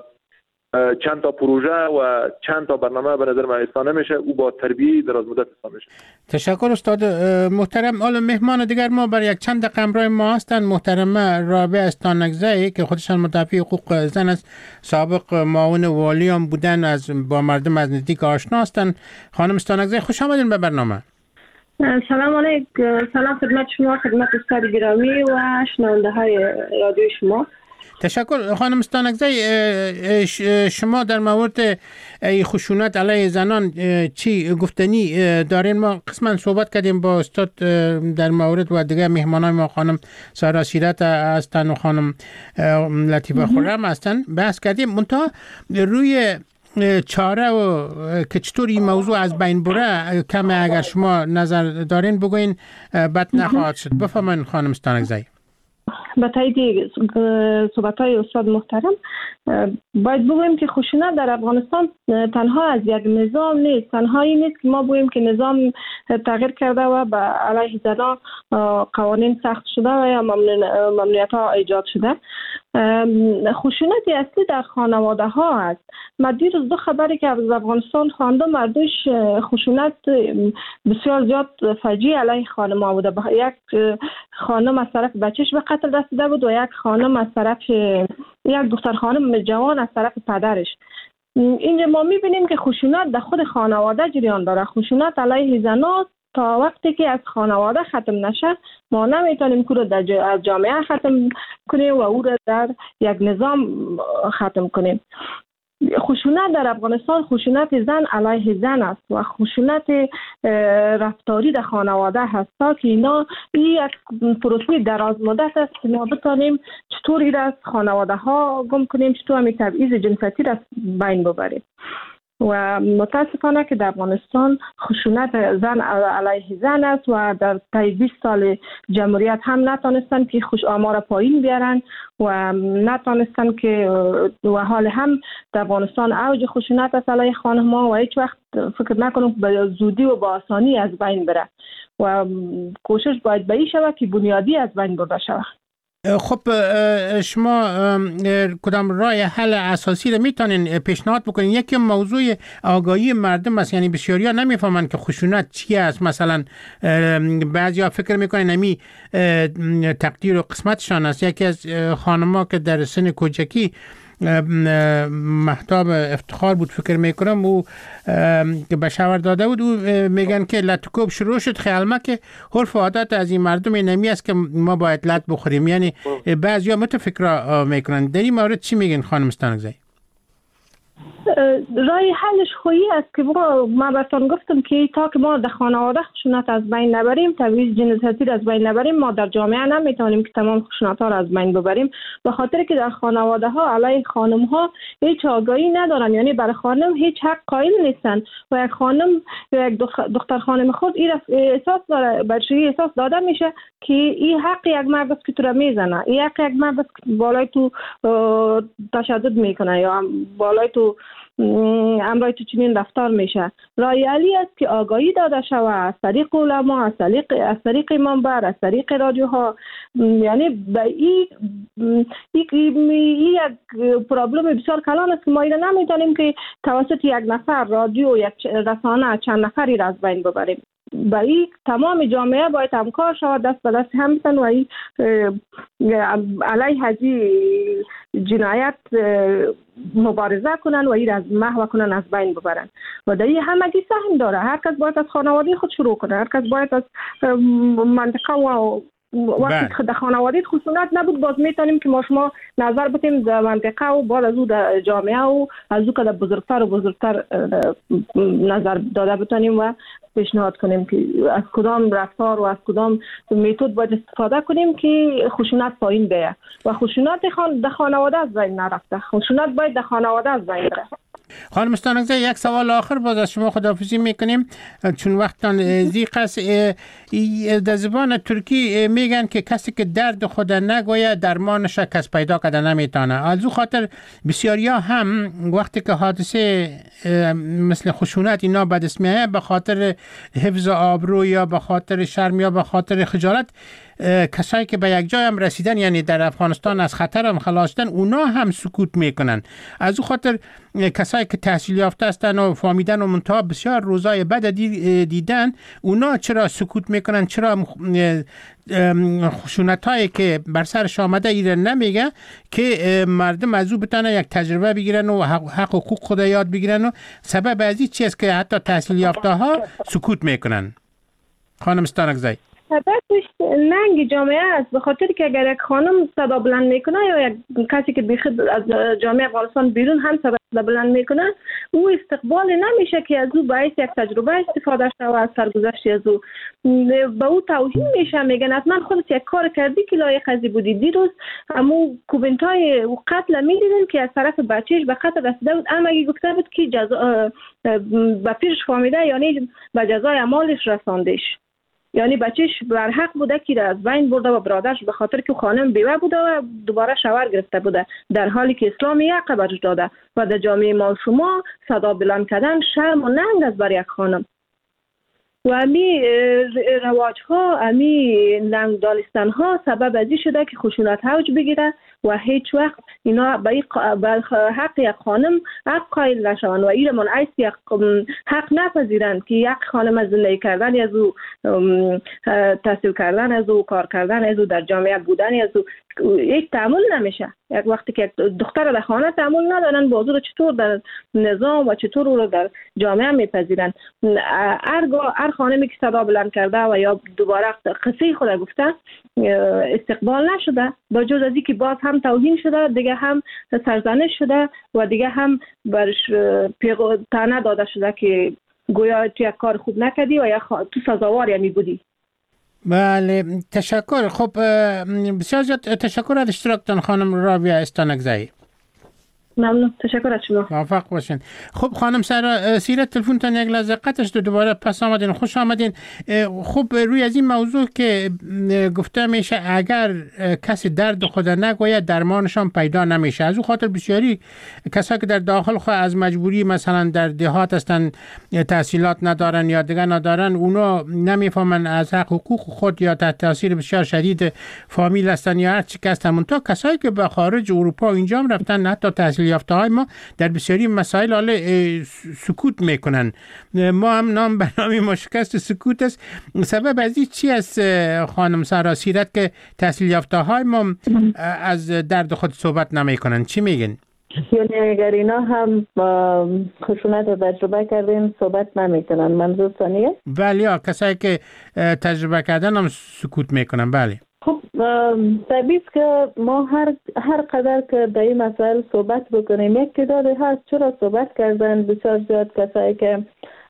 Speaker 9: چند تا پروژه و چند تا برنامه به نظر من اصلاح نمیشه، او با تربیه دراز مدت اصلاح میشه.
Speaker 7: تشکر استاد محترم. حالا مهمان دیگر ما برای یک چند دقیقه همراه ما هستند محترمه رابعه استانکزی که خودشان مدافع حقوق زن است، سابق معاون والی هم بودن، با مردم از نزدیک آشنا هستند. خانم استانکزی خوش آمدین به برنامه.
Speaker 15: سلام علیکم. سلام خدمت شما، خدمت استاد گرامی و شنونده های رادیو شما.
Speaker 7: تشکر خانم استانکزی. شما در مورد خشونت علیه زنان چی گفتنی دارین؟ ما قسما صحبت کردیم با استاد در مورد و دیگه مهمانای ما خانم سارا سیرت هستن و خانم لطیفه خرم هستن بحث کردیم. منتها روی چاره و که چطور این موضوع از بین بره کم اگر شما نظر دارین بگوین بد نخواهد شد. بفرمایید خانم استانکزی.
Speaker 14: به تایید صحبت‌های استاد محترم باید بگوییم که خشونت در افغانستان تنها از یک نظام نیست، تنها این نیست که ما بگوییم که نظام تغییر کرده و به علیه زنان قوانین سخت شده و یا ممنوعیت‌ها ایجاد شده. خشونت اصلی در خانواده ها است. من دیروز دو خبری که از افغانستان خواندم، مردوش خشونت بسیار زیاد فجیع علیه خانم ها بوده. یک خانم از طرف بچهش به قتل رسیده بود و یک خانم از طرف یک دختر خانم جوان از طرف پدرش. اینجا ما میبینیم که خشونت در خود خانواده جریان داره. خشونت علیه زنان تا وقتی که از خانواده ختم نشه ما نمیتونیم که رو از جامعه ختم کنیم و او را در یک نظام ختم کنیم. خشونت در افغانستان خشونت زن علیه زن است و خشونت رفتاری در خانواده هست که اینا یک پروسه دراز مدت است که ما بتانیم چطوری را از خانواده ها گم کنیم، چطور همی تبعیض جنسیتی را بین ببریم. و متاسفانه که در افغانستان خشونت زن علیه زن است و در طی 20 سال جمهوریت هم نتانستن که آمار پایین بیارن و نتانستن که و حال هم در افغانستان اوج خشونت است علیه خانم‌ها و هیچ وقت فکر نکنم به زودی و با آسانی از بین بره و کوشش باید به این شود که بنیادی از بین برده شود.
Speaker 7: خب شما کدام راه حل اساسی رو میتونین پیشنهاد بکنین؟ یکی موضوع آگاهی مردم است، یعنی بسیاریا نمیفهمن که خشونت چی است. مثلا بعضیا فکر میکنن نمی تقدیر و قسمتشان است. یکی از خانم‌ها که در سن کوچکی مهتاب افتخار بود فکر میکنم او که به شاور داده بود، او میگن که لطکوب شروع شد خیالمه که حرف و عادت از این مردم نمی است که ما باید لط بخوریم. یعنی بعضیا متفکر میکنن. در این مورد چی میگن خانم استانکزی؟
Speaker 14: راه حلش خویی است که ما براتون گفتم که تا که ما در خانواده خشونت از بین نبریم، تبعیض جنسیتی از بین نبریم، ما در جامعه نمیتونیم که تمام خشونت ها را از بین ببریم. به خاطر که در خانواده ها علیه خانم ها هیچ آگاهی ندارن، یعنی برای خانم هیچ حق قائل نیستن و یک خانم یا یک دختر خانم خود این احساس داره، برشگی احساس داده میشه که این حق یک مرد است که تو را میزنه، این حق یک مرد است که بالای تو تشدد میکنه یا بالای تو امرای تو چنین رفتار میشه. راه حلی است که آگاهی داده شود از طریق علما، از طریق منبر، از طریق رادیوها. یعنی به این یک پرابلم بسیار کلان است که ما اینا نمیتونیم که توسط یک نفر رادیو یک رسانه چند نفری را از بین ببریم. با این تمام جامعه باید همکار شود، دست به دست هم بزنن و این علیه هذه جنایت مبارزه کنن و این از محو کنن، از بین ببرن. و در این همگی سهم داره. هر کس باید از خانواده خود شروع کنه، هر کس باید از منطقه و وقتی که در خانواده خشونت نبود باز میتونیم که ما شما نظر بتیم در منطقه و بعد از او در جامعه و از او که در بزرگتر و بزرگتر نظر داده بتونیم و پیشنهاد کنیم که از کدام رفتار و از کدام متد باید استفاده کنیم که خشونت پایین بیاید و خشونت در خانواده از بین نرفته. خشونت باید در خانواده از بین بره.
Speaker 7: خانم استانکزی یک سوال آخر باز از شما خداحافظی میکنیم چون وقتان زیق است. در زبان ترکی میگن که کسی که درد خود نگوید درمانش کس پیدا کرده نمیتونه. از او خاطر بسیاریا هم وقتی که حادثه مثل خشونت اینا به دست میاد به خاطر حفظ آبرو یا به خاطر شرم یا به خاطر خجالت کسایی که به یک جای هم رسیدن، یعنی در افغانستان از خطر هم خلاص شدن، اونا هم سکوت میکنن. از او خاطر کسایی که تحصیل یافته هستن و فهمیدن و منتها بسیار روزای بد دیدن، اونا چرا سکوت میکنن؟ چرا خشونت هایی که بر سرش آمده ایره نمیگه که مردم از او بتانه یک تجربه بگیرن و حق و حقوق خود یاد بگیرن؟ و سبب از این چیست که حتی تحصیل یافته ها سکوت میکنن؟ خانم استانکزی.
Speaker 10: سببش ننگ جامعه است، به خاطر که اگر یک خانم صدا بلند میکنه یا یک کسی که بیخود از جامعه افغانستان بیرون هم صدا بلند میکنه، او استقبال نمیشه که از او باعث یک تجربه استفاده شده و از سرگذشت از او به او توهین میشه. میگن حتما خودت یک کار کردی که لایق ازی بودی. دیروز همو کومنت های او قتل میدیدن که از طرف بچهش به قتل رسیده بود، اما اگه گفته بود که جزا به پیرش فهمیده، یعنی به جزای اعمالش رساندش، یعنی بچهش بر حق بوده که از بین برده و برادرش به خاطر که خانم بیوه بوده و دوباره شوهر گرفته بوده، در حالی که اسلام یک قبرش داده و در جامعه ما شما صدا بلند کردن شرم و ننگ است برای یک خانم. و امی رواج ها، امی ننگ دانستن ها سبب ازی شده که خشونت اوج بگیره و هیچ وقت اینا به حق یک خانم حق قائل نشوند و این منعکس یک حق نپذیرند که یک خانم از زندگی کردن از او، تحصیل کردن از او، کار کردن از او، در جامعه بودن از او یک تعامل نمیشه. یک وقتی که دختر در خانه تعامل ندارن، با رو چطور در نظام و چطور او رو در جامعه میپذیرن. هر خانمی که صدا بلند کرده و یا دوباره قصه خود گفته استقبال نشده، با جز از اینکه باز هم توهین شده، دیگه هم سرزنش شده و دیگه هم برش طعنه داده شده که گویا تو یک کار خوب نکردی و یا تو سزاوار یعنی بودی.
Speaker 7: بله، تشکر. خب بسیار زیاد تشکر از اشتراکتان خانم راویه استانکزئی.
Speaker 10: ممنون، تشکر از شما.
Speaker 7: موفق باشین. خب خانم سارا سیرت تلفنتان یک لحظه قطع شد، دوباره پس آمدین، خوش آمدین. خب روی از این موضوع که گفته میشه اگر کسی درد خود نگوید درمانشان پیدا نمیشه، از اون خاطر بسیاری کسایی که در داخل خود از مجبوری مثلا در دهات هستن، تحصیلات ندارن یا دیگه ندارن، اونا نمیفهمن از حقوق خود یا تحت تاثیر بسیار شدید فامیل هستن یا هر چی که هستن. منتها کسایی که به خارج اروپا اینجا هم رفتن، حتی تحصیل یافته های ما در بسیاری مسائل حال سکوت میکنن. ما هم نام برنامه ما شکست سکوت است. سبب از این چی است خانم سارا سیرت که تحصیل یافته های ما از درد خود صحبت نمیکنن؟ چی میگن؟
Speaker 8: یعنی اگر اینا هم خشونت رو تجربه کردین صحبت نمیکنن، منظور ثانیه؟
Speaker 7: بله، کسایی که تجربه کردن هم سکوت میکنن. بله.
Speaker 8: خب طبیعی که ما هر قدر که در این مسائل صحبت بکنیم، یک تعدادی هست چرا صحبت کردن، بسیار زیاد کسایی که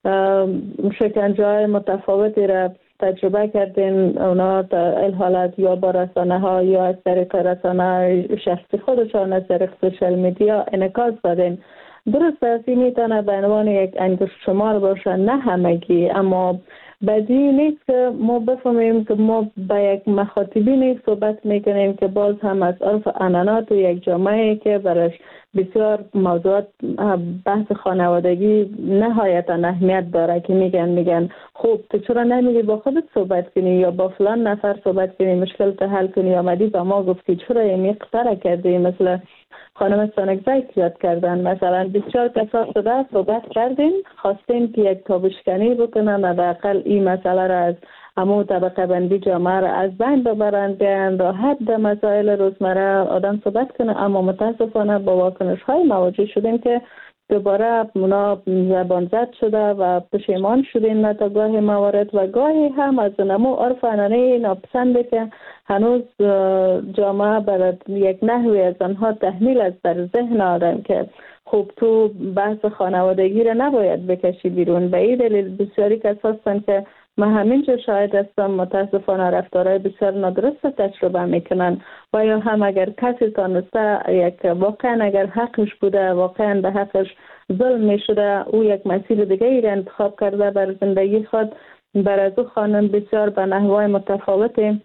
Speaker 8: شکنجه‌های متفاوتی را تجربه کردین، اونا در حالت یا با رسانه ها یا از طریق رسانه شخصی خودشان از طریق سوشال میدیا انعکاس دادین. درست است، این میتونه به عنوان یک انگشت شمار باشه، نه همگی، اما بدی نیست که ما بفهمیم که ما با یک مخاطبینی صحبت میکنیم که باز هم از عرف عنعنات یک جامعه که برش بسیار موضوعات بحث خانوادگی نهایتا اهمیت داره، که میگن خوب تو چرا نمیگی با خودت صحبت کنی یا با فلان نفر صحبت کنی مشکل تو حل کنی، آمدی با ما گفتی چرا این قطره کردی. مثل خانم استانکزئی یاد کردن، مثلا بسیار کسا صحبت کردیم، خواستیم که یک تابشکنی بکنن و حداقل این مسئله را از همون طبقه بندی جامعه را از بین ببرند، بیان راحت در مسائل روزمره آدم صحبت کنه. اما متاسفانه با واکنش های مواجه شدیم که دوباره اونا زبان زد شده و پشیمان شدیم تا گاهی موارد و گاهی هم از نمو عرف عنعنه ناپسنده که هنوز جامعه برای یک نحوی از آنها تحمیل است در ذهن آدم که خوب تو بحث خانوادگی را نباید بکشی بیرون. به این دلیل بسیاری کس هستند که من همینجا شاهد هستم متاسفانه رفتارهای بسیار نادرست تجربه میکنن و یا هم اگر کسی تانسته یک واقعا اگر حقش بوده واقعا به حقش ظلم میشده، او یک مسیر دیگه ای را انتخاب کرده بر زندگی خود، بر از او خانم بسیار به نحوهای متفاوتی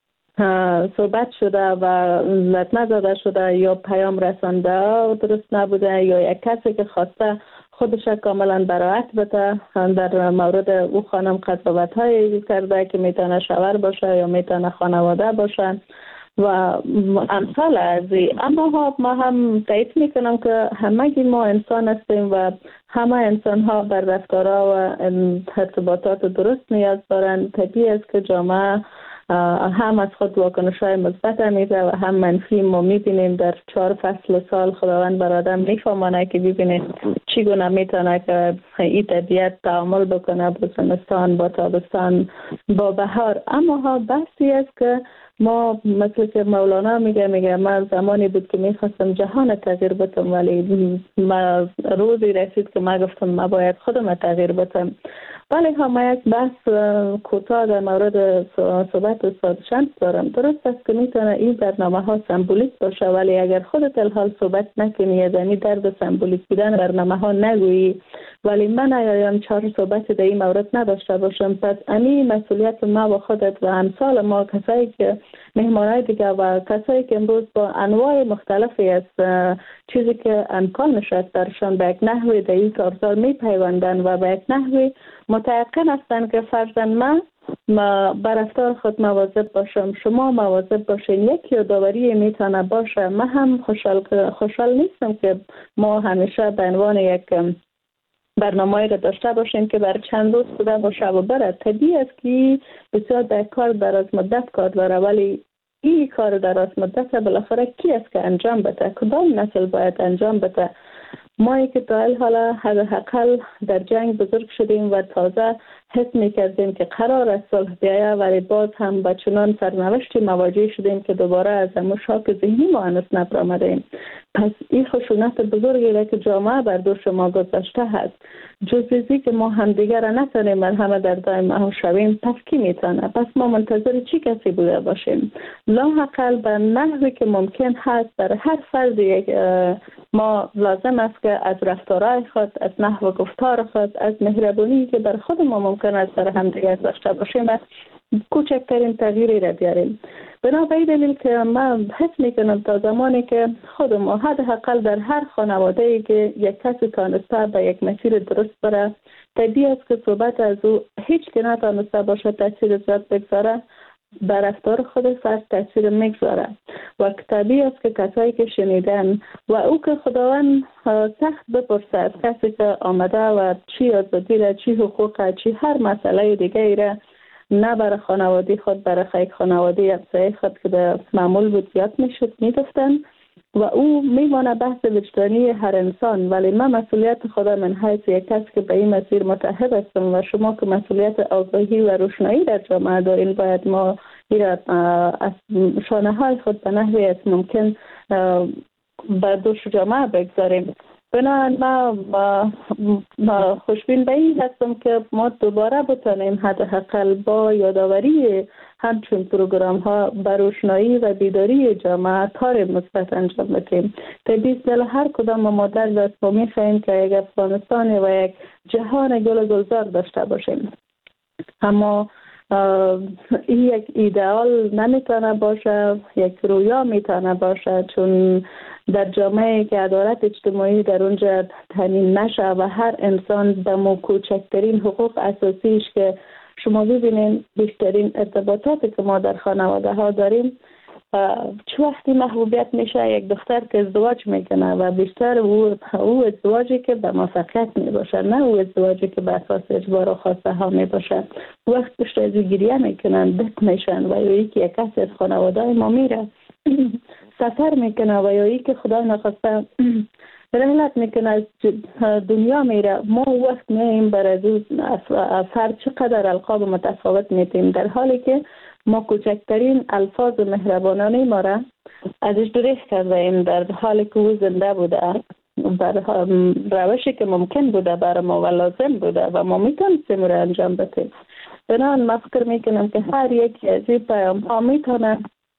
Speaker 8: صحبت شده و لطمه زده شده یا پیام رسانده درست نبوده یا یک کسی که خواسته خودش کاملا براحت بده در مورد او خانم قضاوت هایی کرده که میتونه شوهر باشه یا میتونه خانواده باشه و امثال ازی. اما ما هم تایید میکنم که همگی ما انسان هستیم و همه انسان ها بر رفتارها و ارتباطات درست نیاز دارند. طبیعی است که جامعه هم از خود واکنش‌های مثبت میده و هم منفی. ما میبینیم در 4 فصل سال خداوند بر آدم میفهمانه که ببینید چگونه میتونه که این طبیعت تعامل بکنه با زمستان، با تابستان، با بهار. اما ها بحثی است که ما مثل که مولانا میگه من زمانی بود که میخواستم جهان تغییر بدم، ولی روزی رسید که من گفتم من باید خودم تغییر بدم. ولی هم یک بحث کوتاه در مورد صحبت استاد شمس دارم. درست است که میتونه این برنامه ها سمبولیک باشه، ولی اگر خودت الحال صحبت نکنی یعنی درد سمبولیک بودن برنامه ها نگویی، ولی من ایام 4 صحبت در این مورد نداشته باشم، پس امی مسئولیت ما و خودت و امثال ما، کسایی که مهمانای دیگه و کسایی که امروز با انواع مختلفی از چیزی که امکان نشد درشان به یک نحوی در این کارزار میپیوندن و به یک نحوی متيقن هستند که فرزند من بر رفتار خود مواظب باشم، شما مواظب باشین. یک یادآوری میتونه باشه. من هم خوشحال نیستم که ما همیشه به عنوان یک برنامه‌ای را داشته باشیم که بر چند روز بوده باشه و بره. طبیعی است که بسیار در کار دراز مدت کار داره، ولی این کار دراز مدت بالاخره کی است که انجام بده؟ کدام نسل باید انجام بده؟ ما که تا حالا حداقل در جنگ بزرگ شدیم و تازه حس می‌کردیم که قرار است صلح بیاید، ولی باز هم با چنان سرنوشتی مواجه شدیم که دوباره از همون شاک ذهنی ما هنوز نبرآمدیم. پس این خشونت بزرگی را که جامعه بر دوش ما گذاشته هست، جز ازی که ما همدیگر را نتونیم مرهم در دائم ما شویم، پس کی میتونه؟ پس ما منتظر چی کسی بوده باشیم؟ لااقل به نحوی که ممکن هست در هر فرد ما لازم است که از رفتارهای خود، از نحو گفتار خود، از مهربانی که بر خود ما ممکن است در همدیگر داشته باشیم و کوچکترین تغییری را بیاریم. بنابراین دلیل که من حس میکنم تا زمانی که خود ما حداقل در هر خانواده‌ای که یک کسی تانسته به یک مسیر درست بره، طبیعی است که صحبت از او هیچ که نتانسته باشه تاثیر زیاد بگذاره، بر رفتار خود فرد تاثیر میگذاره و طبیعی است که کسایی که شنیدن و او که خداوند سخت بپرسه از کسی که آمده و چی آزادی را، چی حقوق، چی هر مسئله دیگه ای را نه برای خانوادی خود، برای خیلی خانوادی افزای خود که به معمول بود یاد میشد میگفتن و او میمانه بحث وجدانی هر انسان. ولی من مسئولیت خدا من حیث یک کس که به این مسیر متحد هستم و شما که مسئولیت آگاهی و روشنایی در جامعه دارین، باید ما از شانه های خود به نحوی از ممکن به دوش جامعه بگذاریم. بنابراین ما خوشبین به این هستم که ما دوباره بتانیم حداقل با یادآوری همچون پروگرام ها به روشنایی و بیداری جامعه کار مثبت انجام بدیم. طبیعی است هر کدام ما در دست ما می‌خواهیم که یک افغانستان و یک جهان گل گلزار داشته باشیم. اما این یک ایدئال نمیتونه باشه، یک رویا میتونه باشه، چون در جامعه که عدالت اجتماعی در اونجا تامین نشه و هر انسان به کوچکترین حقوق اساسیش که شما ببینین بیشترین ارتباطاتی که ما در خانواده ها داریم چه وقتی محبوبیت میشه یک دختر که ازدواج میکنه و بیشتر او ازدواجی که به موفقیت میباشه، نه او ازدواجی که به اساس اجبار و خواسته ها میباشه. وقت بیشتر از گریه میکنن، بک میشن و یا که یک کسی از خانواده ما میره سفر میکنه و یا که خدا نخواسته رحلت میکنه از دنیا میره. ما وقت میایم بر از فرد چقدر القاب متفاوت میتیم، در حالی که ما کوچکترین الفاظ مهربانانه ما را ازش دریغ کرده ایم در حالی که او زنده بوده، بر روشی که ممکن بوده برای ما و لازم بوده و ما میتونستیم را انجام بدیم. بنابراین من فکر میکنم که هر یکی از این پیام ها میتونه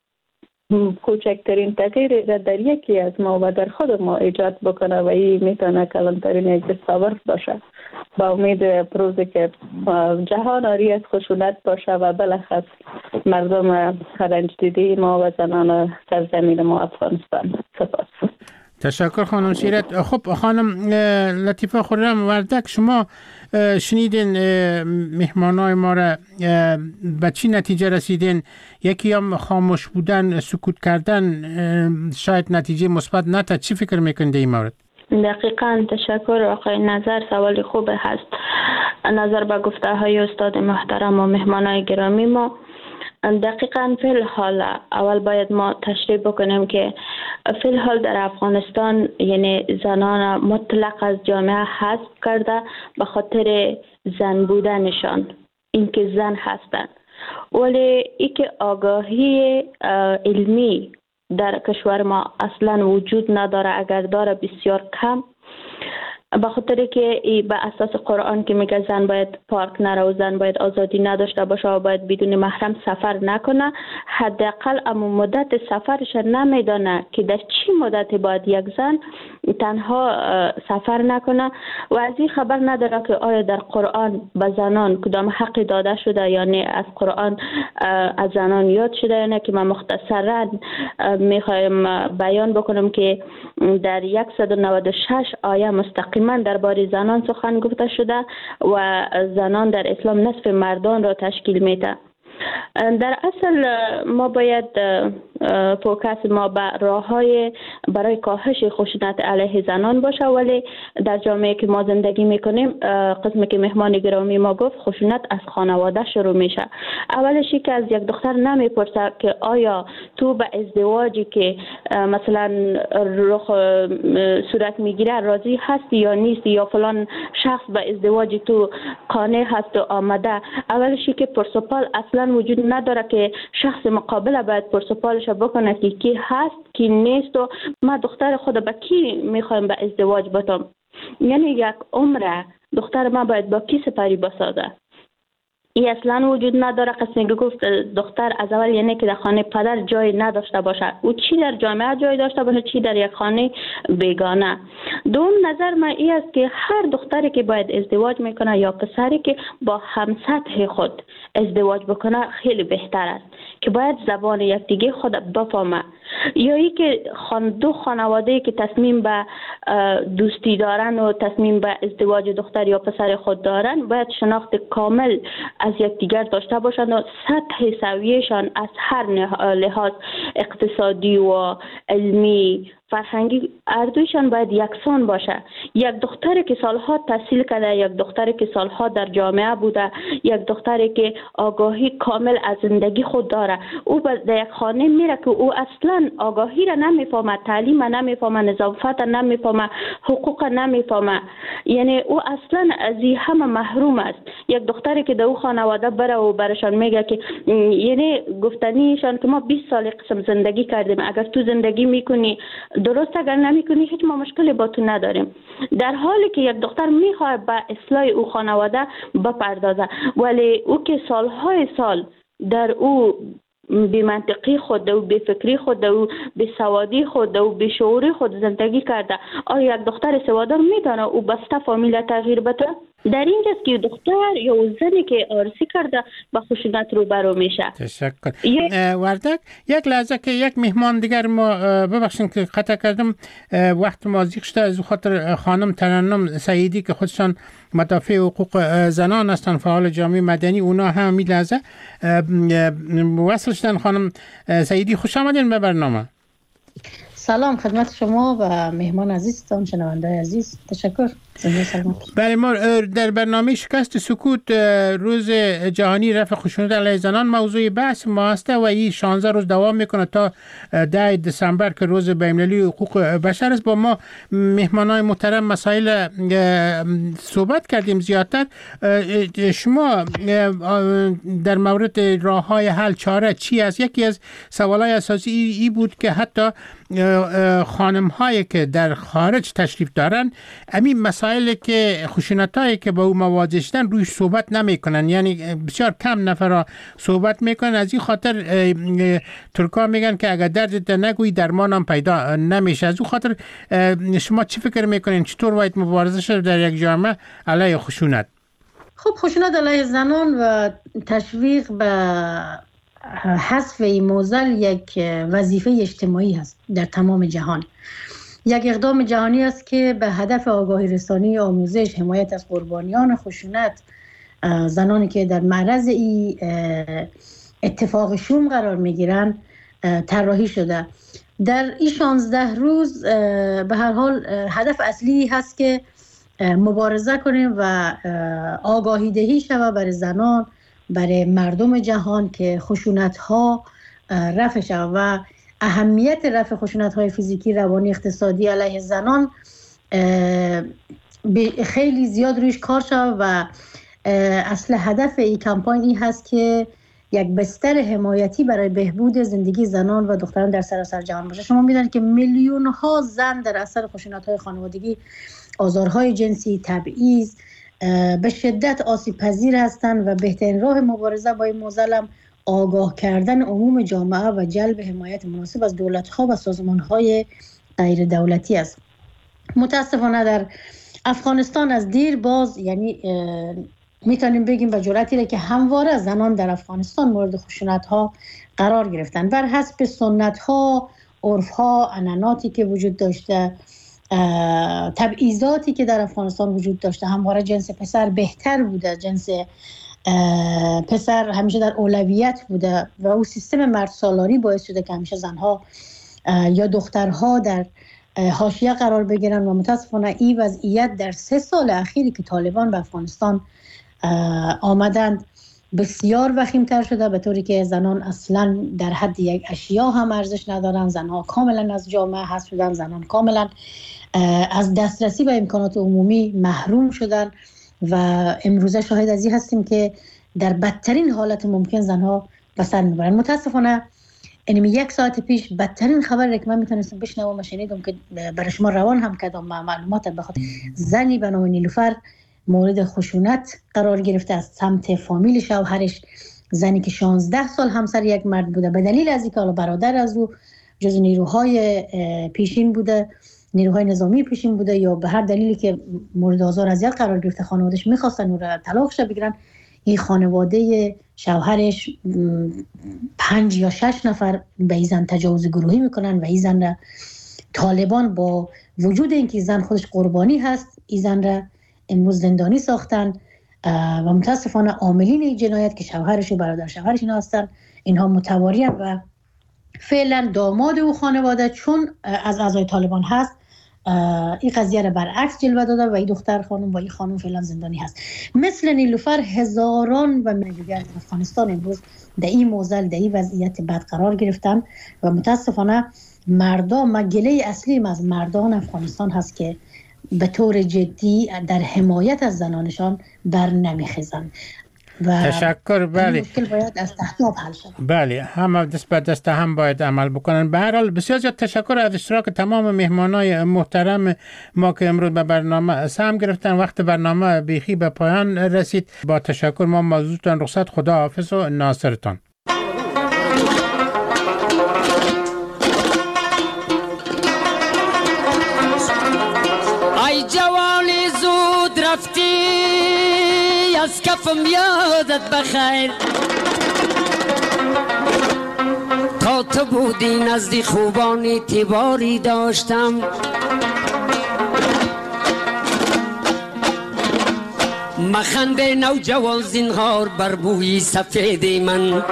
Speaker 8: کوچکترین تغییری را در یکی از ما و در خود ما ایجاد بکنه و این میتونه کلانترین یک دستاورد باشه. با امید روزی که جهان آری از خشونت باشه و بالاخره مردم رنج دیده ما و زنان سرزمین ما افغانستان. سپاس.
Speaker 7: تشکر خانم سیرت. خب خانم لطیفه خرم وردک، شما شنیدین مهمانای ما را به چی نتیجه رسیدین؟ یکی هم خاموش بودن، سکوت کردن شاید نتیجه مثبت نتا. چی فکر میکنید این مورد؟
Speaker 14: دقیقاً. تشکر آقای نظر، سوال خوب هست. نظر به گفته های استاد محترم و مهمانای گرامی ما، دقیقاً فی الحال اول باید ما تشریح بکنیم که فی الحال در افغانستان یعنی زنان مطلق از جامعه حذف کرده به خاطر زن بودنشان، اینکه زن هستند. ولی اینکه آگاهی علمی در کشور ما اصلا وجود نداره، اگر داره بسیار کم، به خاطر که به اساس قرآن که میگه زن باید پارک نره و زن باید آزادی نداشته باشه و باید بدون محرم سفر نکنه، حداقل اما مدت سفرش نمیدانه که در چی مدتی باید یک زن تنها سفر نکنه و از این خبر نداره که آیا در قرآن به زنان کدام حقی داده شده یا نه، از قرآن از زنان یاد شده یا نه. که من مختصرا میخوایم بیان بکنم که در 196 آیه مستقیم من درباره زنان سخن گفته شده و زنان در اسلام نصف مردان را تشکیل میده. در اصل ما باید فوکس ما به راه‌های برای کاهش خشونت علیه زنان باشه، ولی در جامعه که ما زندگی میکنیم قسمی که مهمان گرامی ما گفت خشونت از خانواده شروع میشه. اولش که از یک دختر نمیپرسه که آیا تو به ازدواجی که مثلا رخ صورت میگیره راضی هستی یا نیستی، یا فلان شخص به ازدواج تو قانع هست و آمده. اولش که پرسپال اصلا وجود نداره که شخص مقابل باید پرسپالش بکنه که کی هست کی نیست و ما دختر خود با کی میخوایم به ازدواج بتم. یعنی یک عمر دختر ما باید با کی سپری بسازه. این اصلا وجود نداره. قسمی که گفت دختر از اول یعنی که در خانه پدر جای نداشته باشه، او چی در جامعه جای داشته باشه چی در یک خانه بیگانه. دوم نظر من این است که هر دختری که باید ازدواج میکنه یا پسری که با همسطح خود ازدواج بکنه خیلی بهتر است که باید زبان یکدیگه خود بفهمه. یا ای که دو خانواده که تصمیم به دوستی دارن و تصمیم به ازدواج دختر یا پسر خود دارن باید شناخت کامل از یکدیگر داشته باشند و سطح سویه‌شان از هر لحاظ اقتصادی و علمی فرهنگی اردویشان باید یکسان باشه. یک دختری که سالها تحصیل کرده، یک دختری که سالها در جامعه بوده، یک دختری که آگاهی کامل از زندگی خود داره، او در یک خانه میره که او اصلا آگاهی را نمیفهمه، تعلیم نمیفهمه، نظافت نمیفهمه، حقوق نمیفهمه، یعنی او اصلا از این همه محروم است. یک دختری که در او خانواده بره و برشان میگه که یعنی گفتنیشان که ما 20 سال قسم زندگی کردیم، اگر تو زندگی میکنی درست، اگر نمیکنی هیچ ما مشکلی با تو نداریم. در حالی که یک دختر میخواد به اصلاح او خانواده بپردازه، ولی او که سالهای سال در او بی منطقی خود و بی فکری خود و بی سوادی خود و بی شعوری خود زندگی کرده، آیا یک دختر سوادار میتونه او بسته فامیل تغییر بده؟ در اینجاست که دختر یا زنی که عروسی کرده با خشونت روبرو میشه.
Speaker 7: تشکر. وردک یک لحظه که یک مهمان دیگر ما ببخشین که قطع کردم، وقت ما زیق شده، از خاطر خانم ترنم سعیدی که خودشان مدافع حقوق زنان هستن، فعال جامعه مدنی، اونا هم می لحظه وصل شدن. خانم سعیدی خوش آمدین به برنامه.
Speaker 15: سلام خدمت شما و مهمان عزیزتان، شنونده عزیز. تشکر.
Speaker 7: بله، ما در برنامه شکست سکوت روز جهانی رفع خشونت علیه زنان موضوع بحث ما است و این 16 روز دوام میکنه تا 10 دسامبر که روز بین‌المللی حقوق بشر است. با ما مهمانای محترم مسائل صحبت کردیم زیادتر. شما در مورد راه‌های حل چاره چی است؟ یکی از سوالای اساسی ای بود که حتی خانم‌هایی که در خارج تشریف دارن همین مسائلی که خشونتایی که با او مواجه شدن رویش صحبت نمیکنن، یعنی بسیار کم نفر صحبت میکنن. از این خاطر ترکا میگن که اگر دردت نگویی درمان هم پیدا نمیشه. از اون خاطر شما چی فکر میکنین چطور باید مبارزه شد در یک جامعه علیه خشونت؟
Speaker 15: خب خشونت علیه زنان و تشویق به حذف این موزل یک وظیفه اجتماعی هست در تمام جهان. یک اقدام جهانی است که به هدف آگاهی رسانی، آموزش، حمایت از قربانیان خشونت، زنانی که در معرض این اتفاق شوم قرار میگیرن طراحی شده. در این 16 روز به هر حال هدف اصلی هست که مبارزه کنیم و آگاهی دهی شود برای زنان برای مردم جهان که خشونت ها رفع شود و اهمیت رفع خشونت های فیزیکی، روانی، اقتصادی علیه زنان خیلی زیاد رویش کار شد و اصل هدف این کمپاین این هست که یک بستر حمایتی برای بهبود زندگی زنان و دختران در سراسر جهان باشه. شما می‌دانید که میلیون ها زن در اثر خشونت‌های خانوادگی، آزارهای جنسی، تبعیض به شدت آسیب پذیر هستند و بهترین راه مبارزه با این معضل آگاه کردن عموم جامعه و جلب حمایت مناسب از دولت‌ها و سازمان‌های غیر دولتی است. متاسفانه در افغانستان از دیر باز، یعنی میتونیم بگیم به جرأتی که همواره زنان در افغانستان مورد خشونت‌ها قرار گرفتن بر حسب سنت‌ها، عرف‌ها، عنعناتی که وجود داشته، تبعیضاتی که در افغانستان وجود داشته. همواره جنس پسر بهتر بوده، جنس پسر همیشه در اولویت بوده و او سیستم مرد سالاری باعث شده که همیشه زنها یا دخترها در حاشیه قرار بگیرن و متاسفانه این وضعیت در 3 سال اخیری که طالبان به افغانستان آمدند بسیار وخیم‌تر شده، به طوری که زنان اصلا در حد یک اشیا هم ارزش ندارن. زنها کاملا از جامعه حذف شدن، زنان کاملا از دسترسی به امکانات عمومی محروم شدن و امروزه شاهد از این هستیم که در بدترین حالت ممکن زنها به سر میبرن. متاسفانه اینمی 1 ساعت پیش بدترین خبر که من میتونستم بشنوم و شنیدم که برای شما روان هم کردم معلومات بخاطر زنی به نام نیلوفر مورد خشونت قرار گرفته از سمت فامیل شوهرش، زنی که 16 سال همسر یک مرد بوده به دلیل از اینکه برادر از او جز نیروهای پیشین بوده، نیروهای نظامی پیشین بوده یا به هر دلیلی که مورد آزار اذیت قرار گرفته، خانواده‌اش می‌خواستن او را طلاقش بگیرن. این خانواده شوهرش 5 یا 6 نفر به این زن تجاوز گروهی میکنن و این زن را طالبان با وجود اینکه زن خودش قربانی هست این زن را امروز زندانی ساختن و متاسفانه عاملین این جنایت که شوهرش و برادر شوهرش اینا هستن، اینها متواری هستند و فعلا داماد او خانواده چون از اعضای طالبان هست این قضیه را برعکس جلوه داده و این دختر خانم و این خانم فعلا زندانی هست. مثل نیلوفر هزاران و دیگر در افغانستان امروز در این معضل، در این وضعیت بد قرار گرفتن و متاسفانه مردم، گله اصلی از مردان افغانستان هست که به طور جدی در حمایت از زنانشان بر نمیخیزند و
Speaker 7: تشکر. بله،
Speaker 15: مشکل باید از تحت آب حل شود.
Speaker 7: بله، هم دست به دست هم باید عمل بکنن. به هر حال بسیار زیاد تشکر از اشتراک تمام مهمانای محترم ما که امروز به برنامه سهم گرفتن. وقت برنامه بیخی به پایان رسید. با تشکر ما موضوعتان رخصت. خدا حافظ و ناصرتان.
Speaker 16: ای جوانی زود رفتی از کفم یادت بخیر، تا تو بودی نزدی خوبانی تیواری داشتم، مخنده نوجوان زینهار بر بوی سفید من،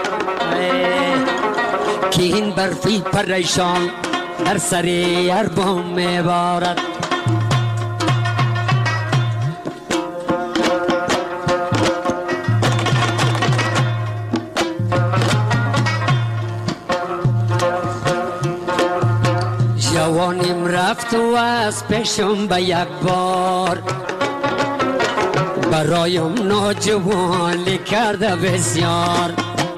Speaker 16: که این برفی پریشان در سری اربام میبارد. جوانیم رفت و از پیشم به یک بار، برایم ناجوانی کرده بسیار.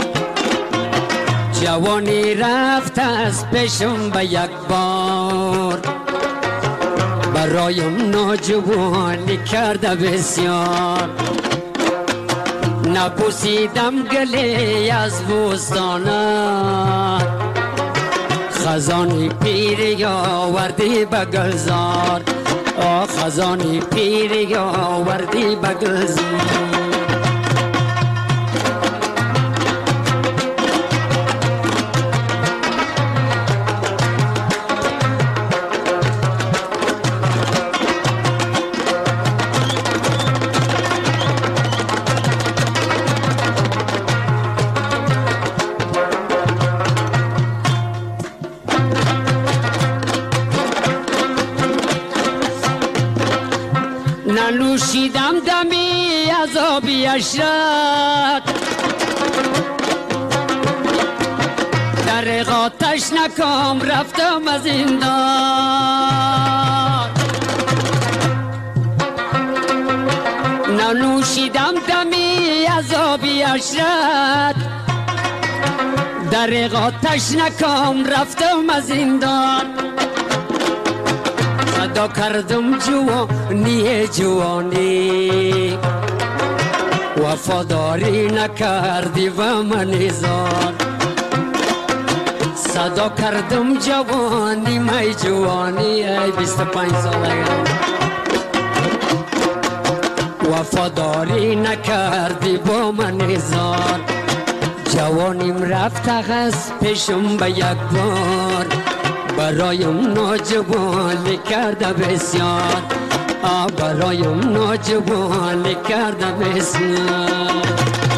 Speaker 16: جوانی رفت از پیشم به یک بار، برایم ناجوانی کرده بسیار. نبوسیدم گلی از بوستانه، خزانی پیری آوردی به گلزار، خزانی پیری آوردی به گلزار. ننوشیدم دمی از آبی اشرت در آتش نکام رفتم از زندان ننوشیدم دمی از آبی اشرت در آتش نکام رفتم از زندان صدا کردم جوانی جوانی وفاداری نکردی و من زار صدا کردم جوانی می جوانی ای 25 ساله وفاداری نکردی با من زار جوانیم رفت غصب پیشم به یک بار برایم ناجوانی کرده بسیار برایم ناجوانی کرده بسیار